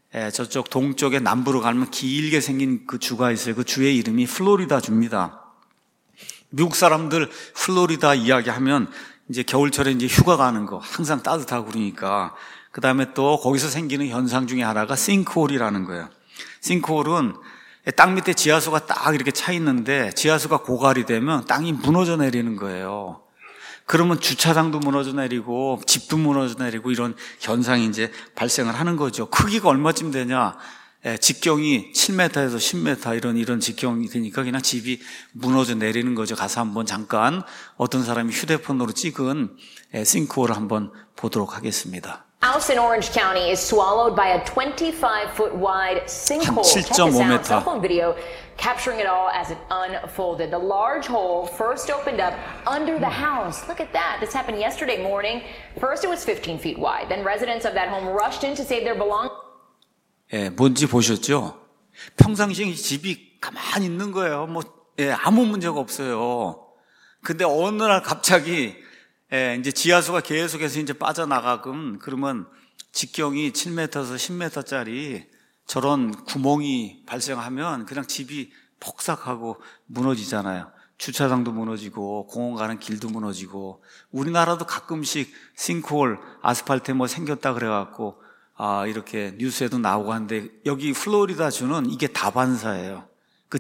저쪽 동쪽에 남부로 가면 길게 생긴 그 주가 있어요. 그 주의 이름이 플로리다 주입니다. 미국 사람들 플로리다 이야기하면 이제 겨울철에 이제 휴가 가는 거 항상 따뜻하고 그러니까 그 다음에 또 거기서 생기는 현상 중에 하나가 싱크홀이라는 거예요. 싱크홀은 땅 밑에 지하수가 딱 이렇게 차 있는데 지하수가 고갈이 되면 땅이 무너져 내리는 거예요. 그러면 주차장도 무너져 내리고 집도 무너져 내리고 이런 현상이 이제 발생을 하는 거죠. 크기가 얼마쯤 되냐? 직경이 7m에서 10m 이런 직경이 되니까 그냥 집이 무너져 내리는 거죠. 가서 한번 잠깐 어떤 사람이 휴대폰으로 찍은 싱크홀을 한번 보도록 하겠습니다. House in Orange County is swallowed by a 25-foot wide sinkhole. Check this out. Cell phone video capturing it all as it unfolded. The large hole first opened up under the house. Look at that. This happened yesterday morning. First it was 15 feet wide. Then residents of that home rushed in to save their belongings. 뭔지 보셨죠? 평상시에 집이 가만히 있는 거예요. 아무 문제가 없어요. 근데 어느 날 갑자기 이제 지하수가 계속해서 이제 빠져나가끔 그러면 직경이 7m에서 10m짜리 저런 구멍이 발생하면 그냥 집이 폭삭하고 무너지잖아요. 주차장도 무너지고 공원 가는 길도 무너지고 우리나라도 가끔씩 싱크홀 아스팔트에 생겼다 그래갖고 이렇게 뉴스에도 나오고 하는데 여기 플로리다 주는 이게 다반사예요. 그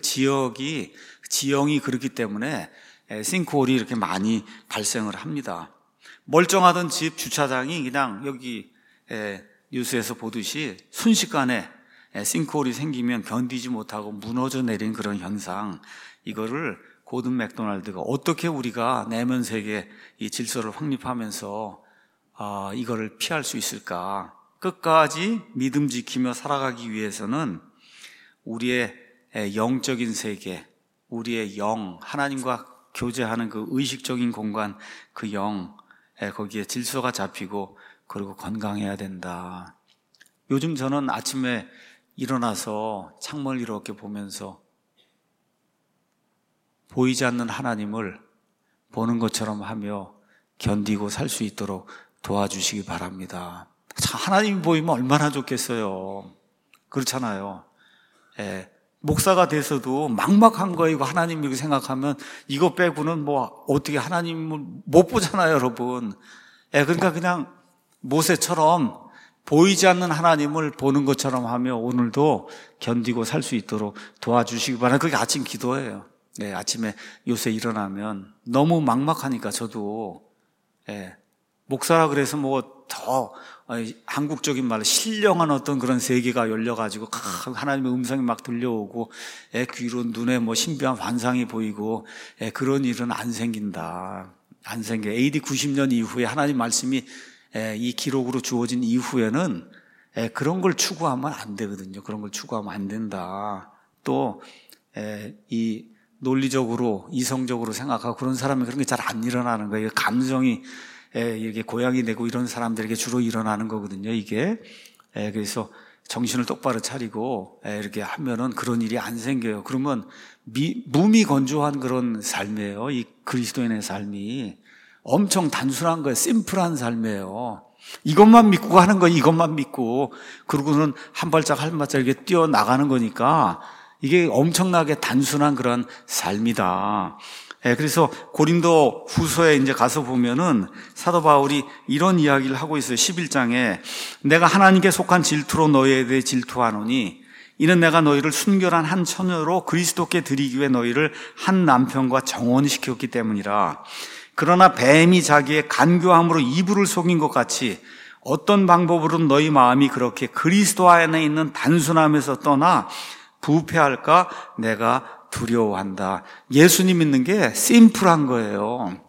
지형이 그렇기 때문에 싱크홀이 이렇게 많이 발생을 합니다. 멀쩡하던 집 주차장이 그냥 여기 뉴스에서 보듯이 순식간에 싱크홀이 생기면 견디지 못하고 무너져 내린 그런 현상, 이거를 고든 맥도날드가 어떻게 우리가 내면 세계 이 질서를 확립하면서 이거를 피할 수 있을까? 끝까지 믿음 지키며 살아가기 위해서는 우리의 영적인 세계, 우리의 영, 하나님과 교제하는 그 의식적인 공간, 그 영, 거기에 질서가 잡히고 그리고 건강해야 된다. 요즘 저는 아침에 일어나서 창문을 이렇게 보면서 보이지 않는 하나님을 보는 것처럼 하며 견디고 살 수 있도록 도와주시기 바랍니다. 참 하나님이 보이면 얼마나 좋겠어요. 그렇잖아요. 목사가 돼서도 막막한 거 이거 하나님 이렇게 생각하면 이거 빼고는 어떻게 하나님을 못 보잖아요, 여러분. 그러니까 그냥 모세처럼 보이지 않는 하나님을 보는 것처럼 하며 오늘도 견디고 살 수 있도록 도와주시기 바랍니다. 그게 아침 기도예요. 아침에 요새 일어나면 너무 막막하니까 저도 목사라 그래서 더 한국적인 말로 신령한 어떤 그런 세계가 열려가지고 하나님의 음성이 막 들려오고 귀로 눈에 신비한 환상이 보이고 그런 일은 안 생긴다. 안 생겨. AD 90년 이후에 하나님 말씀이 이 기록으로 주어진 이후에는 그런 걸 추구하면 안 되거든요. 그런 걸 추구하면 안 된다. 또 이 논리적으로 이성적으로 생각하고 그런 사람이 그런 게 잘 안 일어나는 거예요. 감정이 이게 고양이 내고 이런 사람들에게 주로 일어나는 거거든요, 이게. 그래서 정신을 똑바로 차리고 이렇게 하면은 그런 일이 안 생겨요. 그러면 무미건조한 그런 삶이에요. 이 그리스도인의 삶이 엄청 단순한 거예요. 심플한 삶이에요. 이것만 믿고 가는 거예요. 이것만 믿고. 그러고는 한 발짝 한 발짝 이렇게 뛰어나가는 거니까 이게 엄청나게 단순한 그런 삶이다. 그래서 고린도 후서에 이제 가서 보면은 사도 바울이 이런 이야기를 하고 있어요. 11장에 내가 하나님께 속한 질투로 너희에 대해 질투하노니 이는 내가 너희를 순결한 한 처녀로 그리스도께 드리기 위해 너희를 한 남편과 정혼시켰기 때문이라. 그러나 뱀이 자기의 간교함으로 이불을 속인 것 같이 어떤 방법으로든 너희 마음이 그렇게 그리스도 안에 있는 단순함에서 떠나 부패할까 내가 두려워한다. 예수님 믿는 게 심플한 거예요.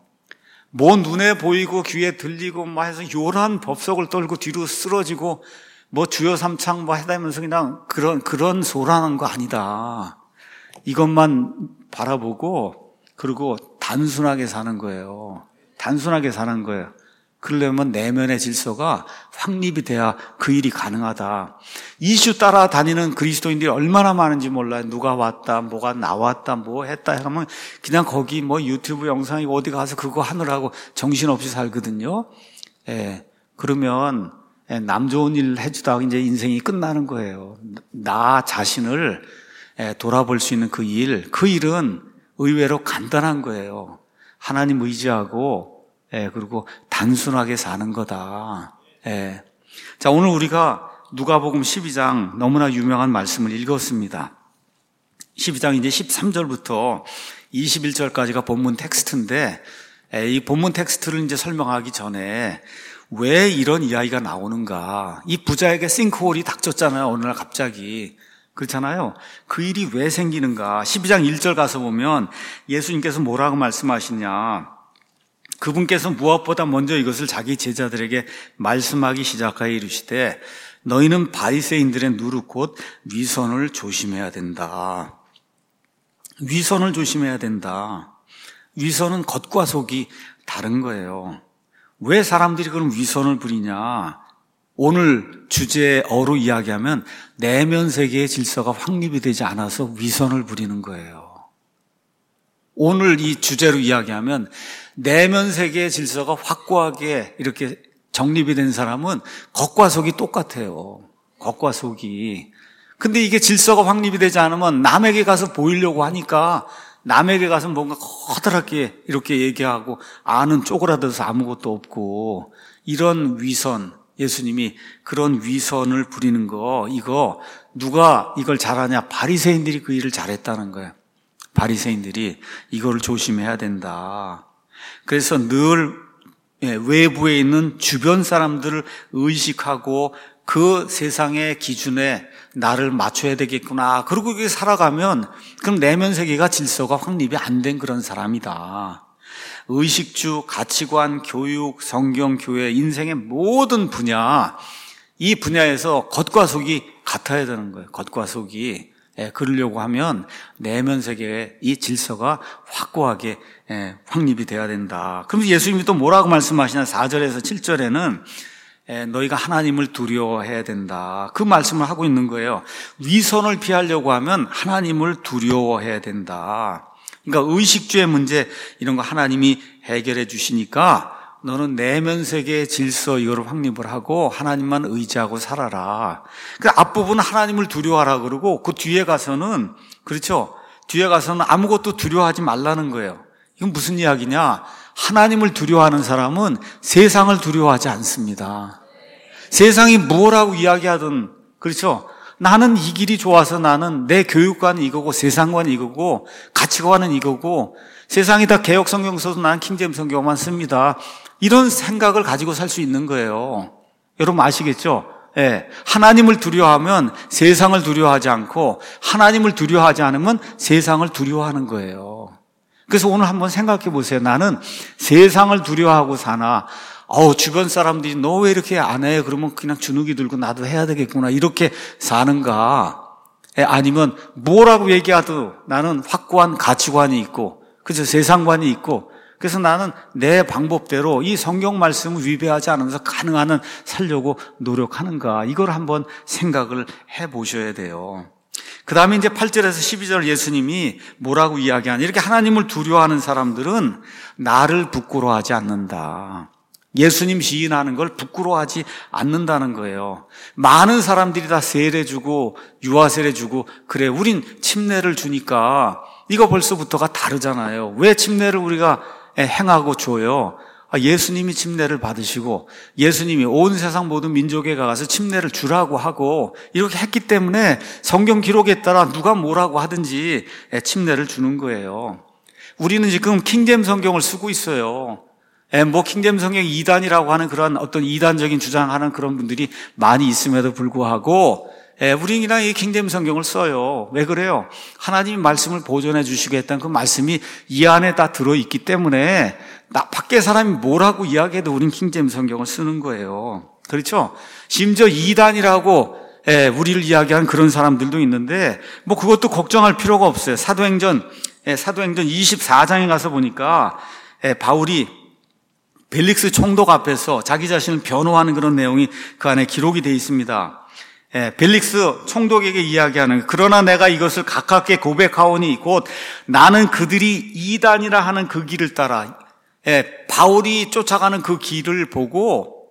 눈에 보이고 귀에 들리고 해서 요란 법석을 떨고 뒤로 쓰러지고 주여 삼창 해다면서 그냥 그런 소란한 거 아니다. 이것만 바라보고 그리고 단순하게 사는 거예요. 단순하게 사는 거예요. 그러려면 내면의 질서가 확립이 돼야 그 일이 가능하다. 이슈 따라다니는 그리스도인들이 얼마나 많은지 몰라요. 누가 왔다, 뭐가 나왔다, 뭐 했다 하면 그냥 거기 유튜브 영상이 어디 가서 그거 하느라고 정신없이 살거든요. 그러면 남 좋은 일 해주다가 이제 인생이 끝나는 거예요. 나 자신을 돌아볼 수 있는 그 일은 의외로 간단한 거예요. 하나님 의지하고, 그리고 단순하게 사는 거다. 자, 오늘 우리가 누가복음 12장 너무나 유명한 말씀을 읽었습니다. 12장 이제 13절부터 21절까지가 본문 텍스트인데, 이 본문 텍스트를 이제 설명하기 전에 왜 이런 이야기가 나오는가. 이 부자에게 싱크홀이 닥쳤잖아요. 어느 날 갑자기. 그렇잖아요. 그 일이 왜 생기는가. 12장 1절 가서 보면 예수님께서 뭐라고 말씀하시냐. 그분께서 무엇보다 먼저 이것을 자기 제자들에게 말씀하기 시작하여 이르시되 너희는 바리새인들의 누룩 곧 위선을 조심해야 된다. 위선을 조심해야 된다. 위선은 겉과 속이 다른 거예요. 왜 사람들이 그런 위선을 부리냐? 오늘 주제어로 이야기하면 내면 세계의 질서가 확립이 되지 않아서 위선을 부리는 거예요. 오늘 이 주제로 이야기하면 내면 세계의 질서가 확고하게 이렇게 정립이 된 사람은 겉과 속이 똑같아요. 겉과 속이. 근데 이게 질서가 확립이 되지 않으면 남에게 가서 보이려고 하니까 남에게 가서 뭔가 커다랗게 이렇게 얘기하고 아는 쪼그라들어서 아무것도 없고 이런 위선, 예수님이 그런 위선을 부리는 거, 이거 누가 이걸 잘하냐? 바리새인들이 그 일을 잘했다는 거예요. 바리새인들이 이거를 조심해야 된다. 그래서 늘 외부에 있는 주변 사람들을 의식하고 그 세상의 기준에 나를 맞춰야 되겠구나. 그리고 그게 살아가면 그럼 내면 세계가 질서가 확립이 안 된 그런 사람이다. 의식주, 가치관, 교육, 성경, 교회, 인생의 모든 분야, 이 분야에서 겉과 속이 같아야 되는 거예요. 겉과 속이. 그러려고 하면 내면 세계의 이 질서가 확고하게 확립이 돼야 된다. 그러면서 예수님이 또 뭐라고 말씀하시나? 4절에서 7절에는 너희가 하나님을 두려워해야 된다. 그 말씀을 하고 있는 거예요. 위선을 피하려고 하면 하나님을 두려워해야 된다. 그러니까 의식주의 문제 이런 거 하나님이 해결해 주시니까 너는 내면 세계의 질서 이거를 확립을 하고 하나님만 의지하고 살아라. 그 앞부분은 하나님을 두려워하라 그러고 그 뒤에 가서는 그렇죠. 뒤에 가서는 아무것도 두려워하지 말라는 거예요. 이건 무슨 이야기냐? 하나님을 두려워하는 사람은 세상을 두려워하지 않습니다. 세상이 뭐라고 이야기하든 그렇죠. 나는 이 길이 좋아서 나는 내 교육관은 이거고 세상관은 이거고 가치관은 이거고 세상이 다 개혁 성경 써도 나는 킹제임스 성경만 씁니다. 이런 생각을 가지고 살 수 있는 거예요. 여러분 아시겠죠? 하나님을 두려워하면 세상을 두려워하지 않고 하나님을 두려워하지 않으면 세상을 두려워하는 거예요. 그래서 오늘 한번 생각해 보세요. 나는 세상을 두려워하고 사나 주변 사람들이 너 왜 이렇게 안 해? 그러면 그냥 주눅이 들고 나도 해야 되겠구나 이렇게 사는가? 아니면 뭐라고 얘기하도 나는 확고한 가치관이 있고 그래서 세상관이 있고 그래서 나는 내 방법대로 이 성경 말씀을 위배하지 않으면서 가능한 한 살려고 노력하는가? 이걸 한번 생각을 해보셔야 돼요. 그 다음에 이제 8절에서 12절 예수님이 뭐라고 이야기하냐. 이렇게 하나님을 두려워하는 사람들은 나를 부끄러워하지 않는다. 예수님 시인하는 걸 부끄러워하지 않는다는 거예요. 많은 사람들이 다 세례 주고 유아세례 주고 그래 우린 침례를 주니까 이거 벌써부터가 다르잖아요. 왜 침례를 우리가 행하고 줘요? 예수님이 침례를 받으시고 예수님이 온 세상 모든 민족에 가서 침례를 주라고 하고 이렇게 했기 때문에 성경 기록에 따라 누가 뭐라고 하든지 침례를 주는 거예요. 우리는 지금 킹제임스 성경을 쓰고 있어요. 킹제임스 성경 2단이라고 하는 그런 어떤 이단적인 주장하는 그런 분들이 많이 있음에도 불구하고 우리는 그냥 이 킹제임스 성경을 써요. 왜 그래요? 하나님이 말씀을 보존해 주시겠다는 그 말씀이 이 안에 다 들어있기 때문에 밖에 사람이 뭐라고 이야기해도 우린 킹제임스 성경을 쓰는 거예요. 그렇죠? 심지어 2단이라고 우리를 이야기하는 그런 사람들도 있는데 그것도 걱정할 필요가 없어요. 사도행전 24장에 가서 보니까 바울이 벨릭스 총독 앞에서 자기 자신을 변호하는 그런 내용이 그 안에 기록이 되어 있습니다. 벨릭스 총독에게 이야기하는 그러나 내가 이것을 가깝게 고백하오니 곧 나는 그들이 이단이라 하는 그 길을 따라 바울이 쫓아가는 그 길을 보고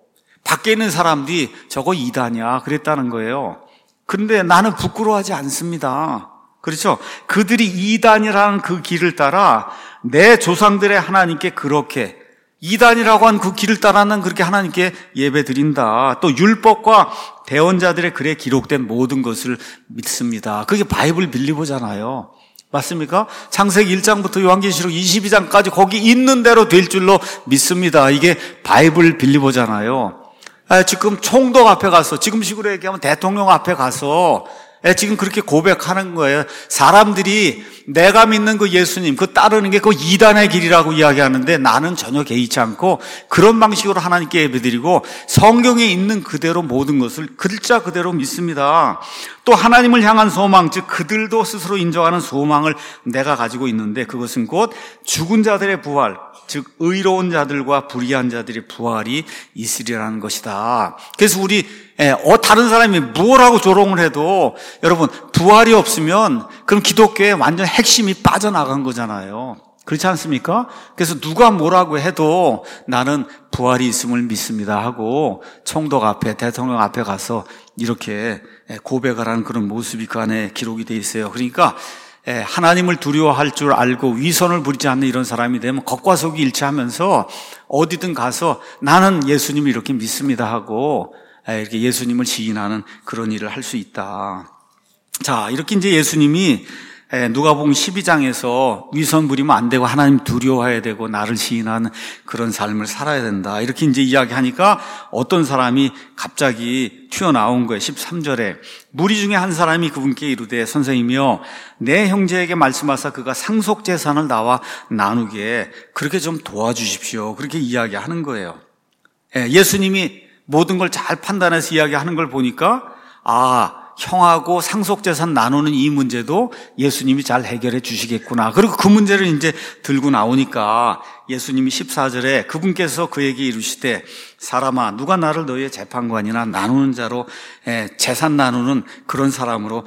밖에 있는 사람들이 저거 이단이야 그랬다는 거예요. 그런데 나는 부끄러워하지 않습니다. 그렇죠? 그들이 이단이라는 그 길을 따라 내 조상들의 하나님께 그렇게 이단이라고 한 그 길을 따라는 그렇게 하나님께 예배 드린다. 또 율법과 대언자들의 글에 기록된 모든 것을 믿습니다. 그게 바이블 빌리버잖아요. 맞습니까? 창세기 1장부터 요한계시록 22장까지 거기 있는 대로 될 줄로 믿습니다. 이게 바이블 빌리버잖아요. 지금 총독 앞에 가서, 지금 식으로 얘기하면 대통령 앞에 가서 지금 그렇게 고백하는 거예요. 사람들이 내가 믿는 그 예수님, 그 따르는 게 그 이단의 길이라고 이야기하는데 나는 전혀 개의치 않고 그런 방식으로 하나님께 예배드리고 성경에 있는 그대로 모든 것을 글자 그대로 믿습니다. 또 하나님을 향한 소망, 즉 그들도 스스로 인정하는 소망을 내가 가지고 있는데 그것은 곧 죽은 자들의 부활, 즉 의로운 자들과 불의한 자들의 부활이 있으리라는 것이다. 그래서 우리 다른 사람이 무엇하고 조롱을 해도 여러분 부활이 없으면 그럼 기독교의 완전 핵심이 빠져나간 거잖아요. 그렇지 않습니까? 그래서 누가 뭐라고 해도 나는 부활이 있음을 믿습니다 하고 총독 앞에, 대통령 앞에 가서 이렇게 고백을 하는 그런 모습이 그 안에 기록이 돼 있어요. 그러니까 하나님을 두려워할 줄 알고 위선을 부리지 않는 이런 사람이 되면 겉과 속이 일치하면서 어디든 가서 나는 예수님을 이렇게 믿습니다 하고 이렇게 예수님을 시인하는 그런 일을 할 수 있다. 자, 이렇게 이제 예수님이 누가복음 12장에서 위선 부리면 안 되고 하나님 두려워해야 되고 나를 시인하는 그런 삶을 살아야 된다. 이렇게 이제 이야기하니까 어떤 사람이 갑자기 튀어나온 거예요. 13절에 무리 중에 한 사람이 그분께 이르되 선생님이여 내 형제에게 말씀하사 그가 상속재산을 나와 나누게 그렇게 좀 도와주십시오. 그렇게 이야기하는 거예요. 예수님이 모든 걸 잘 판단해서 이야기하는 걸 보니까 형하고 상속재산 나누는 이 문제도 예수님이 잘 해결해 주시겠구나. 그리고 그 문제를 이제 들고 나오니까 예수님이 14절에 그분께서 그에게 이르시되 사람아 누가 나를 너희의 재판관이나 나누는 자로 재산 나누는 그런 사람으로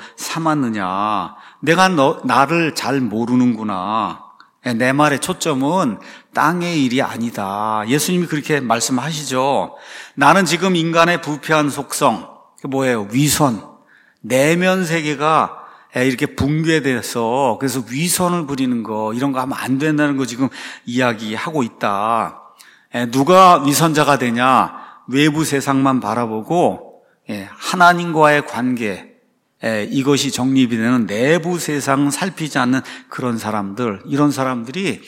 삼았느냐. 내가 나를 잘 모르는구나. 내 말의 초점은 땅의 일이 아니다. 예수님이 그렇게 말씀하시죠. 나는 지금 인간의 부패한 속성, 뭐예요? 위선. 내면 세계가 이렇게 붕괴돼서 그래서 위선을 부리는 거 이런 거 하면 안 된다는 거 지금 이야기하고 있다. 누가 위선자가 되냐? 외부 세상만 바라보고 하나님과의 관계 이것이 정립이 되는 내부 세상 살피지 않는 그런 사람들, 이런 사람들이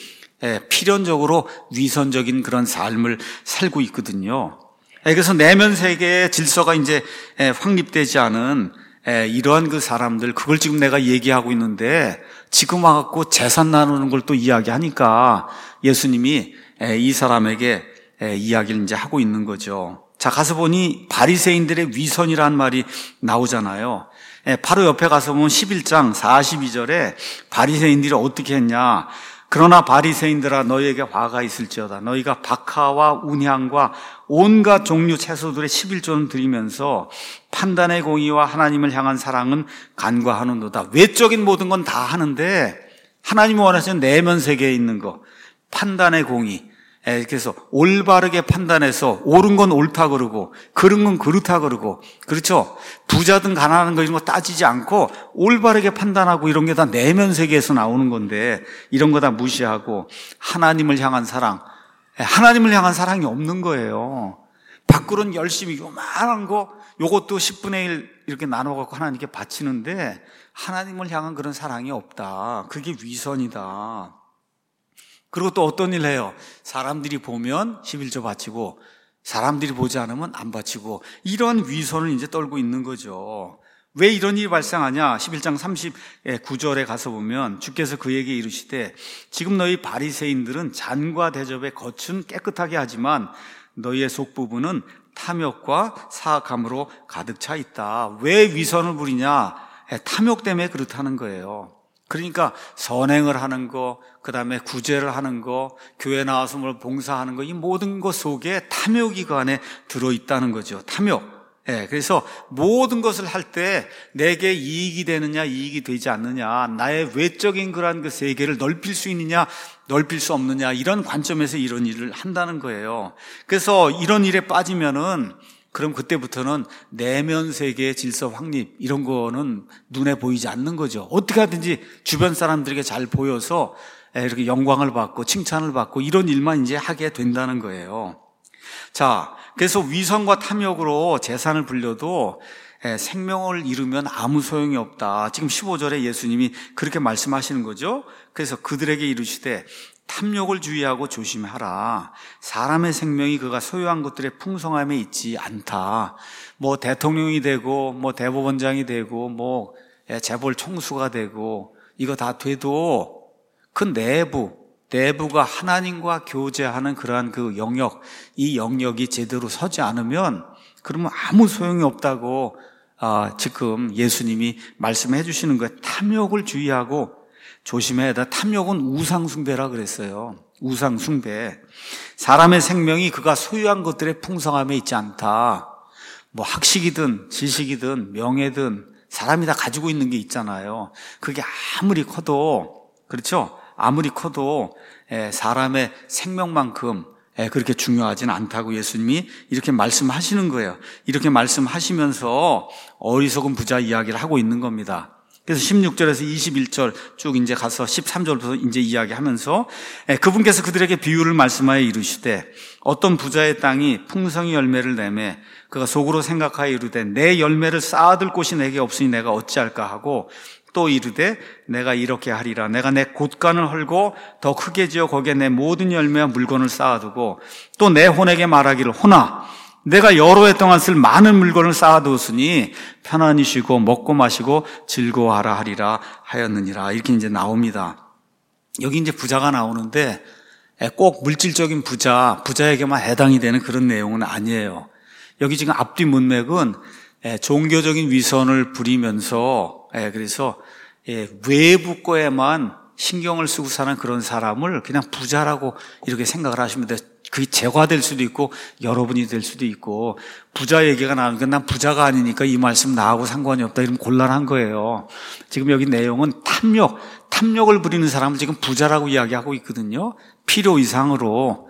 필연적으로 위선적인 그런 삶을 살고 있거든요. 그래서 내면 세계의 질서가 이제 확립되지 않은 이러한 그 사람들, 그걸 지금 내가 얘기하고 있는데 지금 와갖고 재산 나누는 걸 또 이야기하니까 예수님이 이 사람에게 이야기를 이제 하고 있는 거죠. 자, 가서 보니 바리새인들의 위선이라는 말이 나오잖아요. 바로 옆에 가서 보면 11장 42절에 바리새인들이 어떻게 했냐. 그러나 바리새인들아 너희에게 화가 있을지어다. 너희가 박하와 운향과 온갖 종류 채소들의 11조는 드리면서 판단의 공의와 하나님을 향한 사랑은 간과하는도다. 외적인 모든 건 다 하는데 하나님이 원하시는 내면 세계에 있는 거, 판단의 공의. 그래서 올바르게 판단해서 옳은 건 옳다 그러고 그른 건 그렇다 그러고, 그렇죠? 부자든 가난한 거 이런 거 따지지 않고 올바르게 판단하고 이런 게 다 내면 세계에서 나오는 건데 이런 거 다 무시하고 하나님을 향한 사랑, 하나님을 향한 사랑이 없는 거예요. 밖으로는 열심히 요만한 거 요것도 10분의 1 이렇게 나눠갖고 하나님께 바치는데 하나님을 향한 그런 사랑이 없다. 그게 위선이다. 그리고 또 어떤 일 해요? 사람들이 보면 11조 바치고 사람들이 보지 않으면 안 바치고 이런 위선을 이제 떨고 있는 거죠. 왜 이런 일이 발생하냐? 11장 39절에 가서 보면 주께서 그에게 이르시되 지금 너희 바리새인들은 잔과 대접에 겉은 깨끗하게 하지만 너희의 속부분은 탐욕과 사악함으로 가득 차 있다. 왜 위선을 부리냐? 탐욕 때문에 그렇다는 거예요. 그러니까 선행을 하는 거, 그 다음에 구제를 하는 거, 교회 나와서 뭘 봉사하는 거, 이 모든 것 속에 탐욕이 그 안에 들어있다는 거죠. 탐욕. 그래서 모든 것을 할 때 내게 이익이 되느냐 이익이 되지 않느냐, 나의 외적인 그러한 그 세계를 넓힐 수 있느냐 넓힐 수 없느냐, 이런 관점에서 이런 일을 한다는 거예요. 그래서 이런 일에 빠지면은 그럼 그때부터는 내면 세계의 질서 확립 이런 거는 눈에 보이지 않는 거죠. 어떻게 하든지 주변 사람들에게 잘 보여서 이렇게 영광을 받고 칭찬을 받고 이런 일만 이제 하게 된다는 거예요. 자, 그래서 위선과 탐욕으로 재산을 불려도 생명을 잃으면 아무 소용이 없다. 지금 15절에 예수님이 그렇게 말씀하시는 거죠. 그래서 그들에게 이르시되 탐욕을 주의하고 조심하라. 사람의 생명이 그가 소유한 것들의 풍성함에 있지 않다. 뭐 대통령이 되고 뭐 대법원장이 되고 뭐 재벌 총수가 되고 이거 다 돼도 그 내부가 하나님과 교제하는 그러한 그 영역, 이 영역이 제대로 서지 않으면 그러면 아무 소용이 없다고 지금 예수님이 말씀해 주시는 거예요. 탐욕을 주의하고 조심해야 돼. 탐욕은 우상숭배라 그랬어요. 우상숭배. 사람의 생명이 그가 소유한 것들의 풍성함에 있지 않다. 뭐 학식이든 지식이든 명예든 사람이 다 가지고 있는 게 있잖아요. 그게 아무리 커도, 그렇죠? 아무리 커도 사람의 생명만큼 그렇게 중요하진 않다고 예수님이 이렇게 말씀하시는 거예요. 이렇게 말씀하시면서 어리석은 부자 이야기를 하고 있는 겁니다. 그래서 16절에서 21절 쭉 이제 가서 13절부터 이제 이야기하면서 그분께서 그들에게 비유를 말씀하여 이르시되 어떤 부자의 땅이 풍성히 열매를 내매 그가 속으로 생각하여 이르되 내 열매를 쌓아둘 곳이 내게 없으니 내가 어찌할까 하고 또 이르되 내가 이렇게 하리라. 내가 내 곳간을 헐고 더 크게 지어 거기에 내 모든 열매와 물건을 쌓아두고 또 내 혼에게 말하기를 혼아 내가 여러 해 동안 쓸 많은 물건을 쌓아두었으니 편안히 쉬고 먹고 마시고 즐거워하라 하리라 하였느니라. 이렇게 이제 나옵니다. 여기 이제 부자가 나오는데 꼭 물질적인 부자에게만 해당이 되는 그런 내용은 아니에요. 여기 지금 앞뒤 문맥은 종교적인 위선을 부리면서 그래서 외부 거에만 신경을 쓰고 사는 그런 사람을 그냥 부자라고 이렇게 생각을 하시면 돼요. 그게 제가 될 수도 있고 여러분이 될 수도 있고 부자 얘기가 나오니까 난 부자가 아니니까 이 말씀 나하고 상관이 없다 이러면 곤란한 거예요. 지금 여기 내용은 탐욕을 부리는 사람을 지금 부자라고 이야기하고 있거든요. 필요 이상으로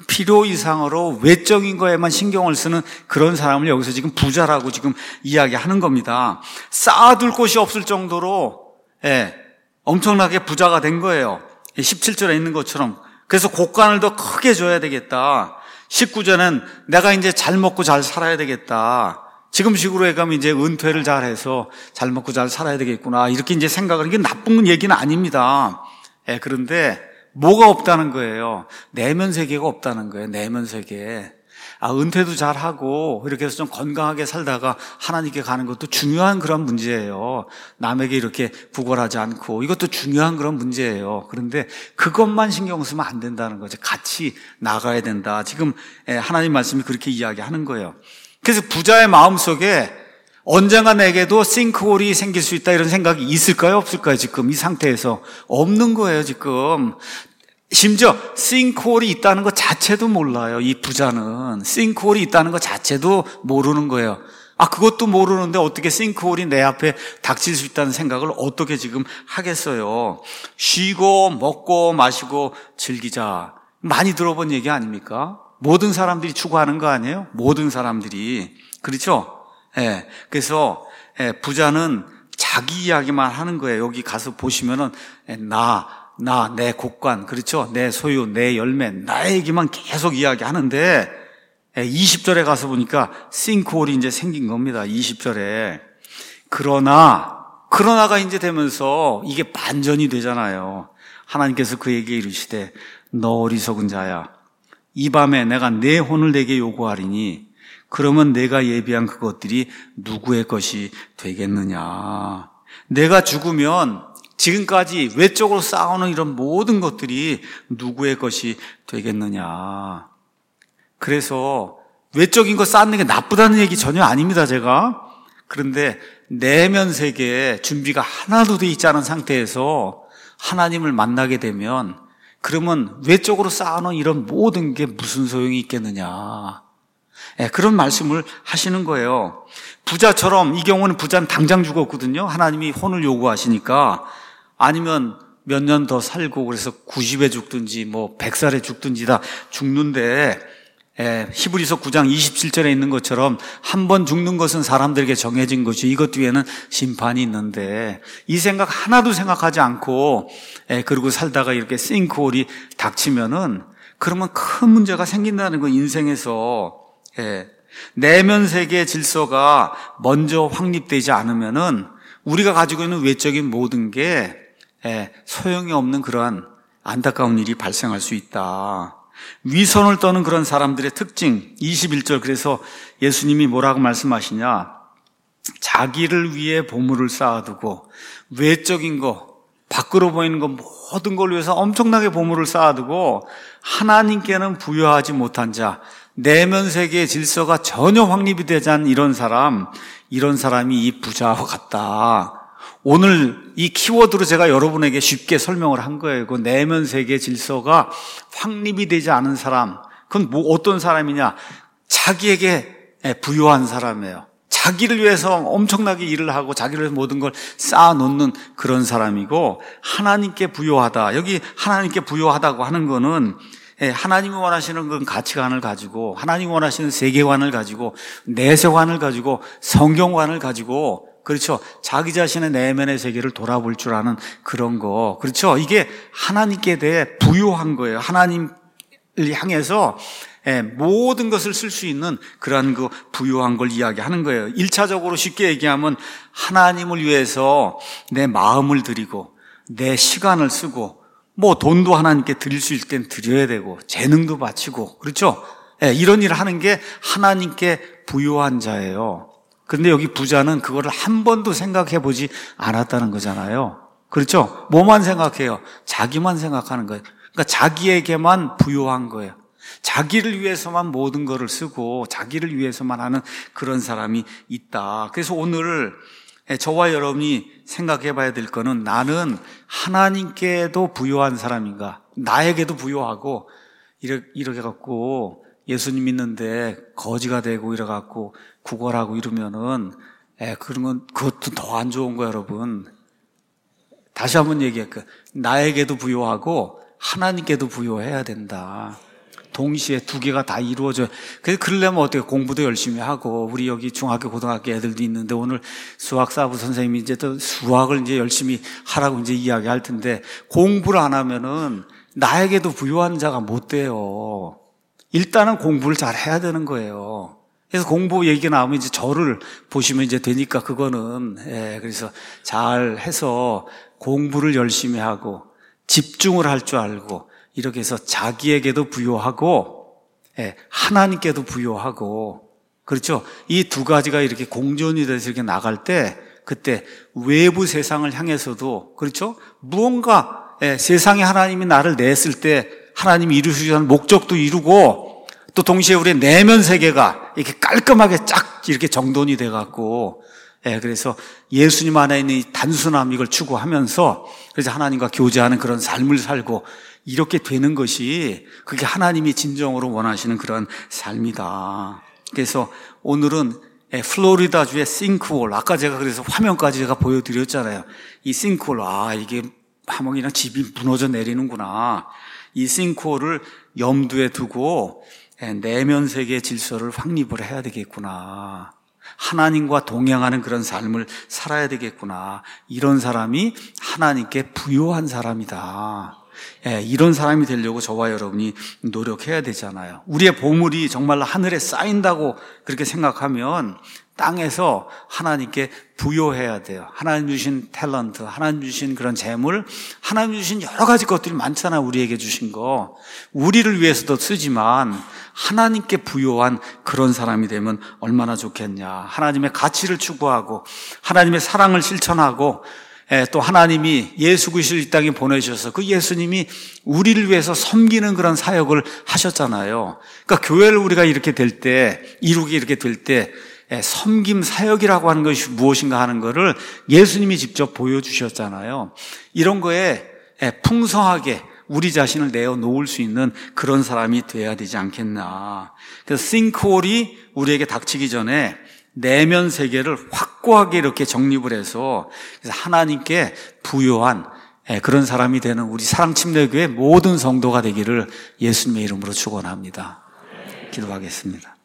외적인 거에만 신경을 쓰는 그런 사람을 여기서 지금 부자라고 지금 이야기하는 겁니다. 쌓아둘 곳이 없을 정도로 엄청나게 부자가 된 거예요. 17절에 있는 것처럼. 그래서 곳간을 더 크게 줘야 되겠다. 19절은 내가 이제 잘 먹고 잘 살아야 되겠다. 지금식으로 해가면 이제 은퇴를 잘 해서 잘 먹고 잘 살아야 되겠구나. 이렇게 이제 생각을, 이게 나쁜 얘기는 아닙니다. 그런데 뭐가 없다는 거예요? 내면 세계가 없다는 거예요. 내면 세계. 은퇴도 잘하고 이렇게 해서 좀 건강하게 살다가 하나님께 가는 것도 중요한 그런 문제예요. 남에게 이렇게 구걸하지 않고 이것도 중요한 그런 문제예요. 그런데 그것만 신경 쓰면 안 된다는 거죠. 같이 나가야 된다. 지금 하나님 말씀이 그렇게 이야기하는 거예요. 그래서 부자의 마음속에 언젠가 내게도 싱크홀이 생길 수 있다 이런 생각이 있을까요? 없을까요? 지금 이 상태에서 없는 거예요. 지금 심지어 싱크홀이 있다는 것 자체도 몰라요. 이 부자는 싱크홀이 있다는 것 자체도 모르는 거예요. 그것도 모르는데 어떻게 싱크홀이 내 앞에 닥칠 수 있다는 생각을 어떻게 지금 하겠어요. 쉬고 먹고 마시고 즐기자. 많이 들어본 얘기 아닙니까? 모든 사람들이 추구하는 거 아니에요? 모든 사람들이. 그렇죠? 그래서 부자는 자기 이야기만 하는 거예요. 여기 가서 보시면은 내 곳간, 그렇죠? 내 소유, 내 열매, 나의 얘기만 계속 이야기하는데 20절에 가서 보니까 싱크홀이 이제 생긴 겁니다. 20절에. 그러나가 이제 되면서 이게 반전이 되잖아요. 하나님께서 그에게 이르시되 너 어리석은 자야. 이 밤에 내가 내 혼을 내게 요구하리니 그러면 내가 예비한 그것들이 누구의 것이 되겠느냐. 내가 죽으면 지금까지 외적으로 쌓아오는 이런 모든 것들이 누구의 것이 되겠느냐. 그래서 외적인 거 쌓는 게 나쁘다는 얘기 전혀 아닙니다, 제가. 그런데 내면 세계에 준비가 하나도 돼 있지 않은 상태에서 하나님을 만나게 되면 그러면 외적으로 쌓아놓은 이런 모든 게 무슨 소용이 있겠느냐. 그런 말씀을 하시는 거예요. 부자처럼, 이 경우는 부자는 당장 죽었거든요. 하나님이 혼을 요구하시니까. 아니면 몇 년 더 살고 그래서 90에 죽든지 뭐 100살에 죽든지 다 죽는데, 히브리서 9장 27절에 있는 것처럼 한 번 죽는 것은 사람들에게 정해진 것이 이것 뒤에는 심판이 있는데, 이 생각 하나도 생각하지 않고 그러고 살다가 이렇게 싱크홀이 닥치면은 그러면 큰 문제가 생긴다는 거. 인생에서 내면 세계의 질서가 먼저 확립되지 않으면은 우리가 가지고 있는 외적인 모든 게 소용이 없는 그러한 안타까운 일이 발생할 수 있다. 위선을 떠는 그런 사람들의 특징, 21절. 그래서 예수님이 뭐라고 말씀하시냐, 자기를 위해 보물을 쌓아두고 외적인 거, 밖으로 보이는 거 모든 걸 위해서 엄청나게 보물을 쌓아두고 하나님께는 부여하지 못한 자, 내면 세계의 질서가 전혀 확립이 되지 않은 이런 사람이 이 부자와 같다. 오늘 이 키워드로 제가 여러분에게 쉽게 설명을 한 거예요. 그 내면 세계의 질서가 확립이 되지 않은 사람, 그건 어떤 사람이냐? 자기에게 부여한 사람이에요. 자기를 위해서 엄청나게 일을 하고 자기를 위해서 모든 걸 쌓아놓는 그런 사람이고, 하나님께 부여하다. 여기 하나님께 부여하다고 하는 거는 하나님이 원하시는 그런 가치관을 가지고, 하나님이 원하시는 세계관을 가지고, 내세관을 가지고, 성경관을 가지고, 그렇죠, 자기 자신의 내면의 세계를 돌아볼 줄 아는 그런 거, 그렇죠, 이게 하나님께 대해 부여한 거예요. 하나님을 향해서 모든 것을 쓸 수 있는 그러한 그 부여한 걸 이야기하는 거예요. 1차적으로 쉽게 얘기하면 하나님을 위해서 내 마음을 드리고 내 시간을 쓰고, 뭐 돈도 하나님께 드릴 수 있을 땐 드려야 되고 재능도 바치고, 그렇죠? 이런 일을 하는 게 하나님께 부여한 자예요. 그런데 여기 부자는 그거를 한 번도 생각해 보지 않았다는 거잖아요. 그렇죠? 뭐만 생각해요? 자기만 생각하는 거예요. 그러니까 자기에게만 부여한 거예요. 자기를 위해서만 모든 것을 쓰고 자기를 위해서만 하는 그런 사람이 있다. 그래서 오늘 저와 여러분이 생각해 봐야 될 거는, 나는 하나님께도 부여한 사람인가? 나에게도 부여하고 이렇게 갖고 예수님 믿는데 거지가 되고 이래 갖고 구걸하고 이러면은 그러면 그것도 더 안 좋은 거예요, 여러분. 다시 한번 얘기할게요. 나에게도 부여하고 하나님께도 부여해야 된다. 동시에 두 개가 다 이루어져요. 그러려면 어떻게, 공부도 열심히 하고, 우리 여기 중학교, 고등학교 애들도 있는데 오늘 수학 사부 선생님이 이제 또 수학을 이제 열심히 하라고 이제 이야기할 텐데, 공부를 안 하면은 나에게도 부여한 자가 못 돼요. 일단은 공부를 잘 해야 되는 거예요. 그래서 공부 얘기가 나오면 이제 저를 보시면 이제 되니까 그거는, 그래서 잘 해서 공부를 열심히 하고 집중을 할 줄 알고, 이렇게 해서 자기에게도 부여하고 하나님께도 부여하고, 그렇죠? 이 두 가지가 이렇게 공존이 돼서 이렇게 나갈 때, 그때 외부 세상을 향해서도, 그렇죠, 무언가 세상에 하나님이 나를 냈을 때 하나님이 이루시려는 목적도 이루고, 또 동시에 우리의 내면 세계가 이렇게 깔끔하게 쫙 이렇게 정돈이 돼갖고, 그래서 예수님 안에 있는 이 단순함, 이걸 추구하면서 그래서 하나님과 교제하는 그런 삶을 살고, 이렇게 되는 것이, 그게 하나님이 진정으로 원하시는 그런 삶이다. 그래서 오늘은 플로리다주의 싱크홀, 아까 제가 그래서 화면까지 제가 보여드렸잖아요. 이 싱크홀, 이게 하몽이랑 집이 무너져 내리는구나. 이 싱크홀을 염두에 두고 내면 세계의 질서를 확립을 해야 되겠구나. 하나님과 동행하는 그런 삶을 살아야 되겠구나. 이런 사람이 하나님께 부여한 사람이다. 이런 사람이 되려고 저와 여러분이 노력해야 되잖아요. 우리의 보물이 정말로 하늘에 쌓인다고 그렇게 생각하면 땅에서 하나님께 부여해야 돼요. 하나님 주신 탤런트, 하나님 주신 그런 재물, 하나님 주신 여러 가지 것들이 많잖아요. 우리에게 주신 거. 우리를 위해서도 쓰지만 하나님께 부여한 그런 사람이 되면 얼마나 좋겠냐. 하나님의 가치를 추구하고 하나님의 사랑을 실천하고, 또 하나님이 예수 그리스도를 이 땅에 보내주셔서 그 예수님이 우리를 위해서 섬기는 그런 사역을 하셨잖아요. 그러니까 교회를 우리가 이렇게 될 때, 이루게 이렇게 될 때, 섬김 사역이라고 하는 것이 무엇인가 하는 것을 예수님이 직접 보여주셨잖아요. 이런 거에 풍성하게 우리 자신을 내어놓을 수 있는 그런 사람이 돼야 되지 않겠나. 그래서 싱크홀이 우리에게 닥치기 전에 내면 세계를 확고하게 이렇게 정립을 해서 그래서 하나님께 부요한 그런 사람이 되는 우리 사랑침례교회 모든 성도가 되기를 예수님의 이름으로 축원합니다. 기도하겠습니다.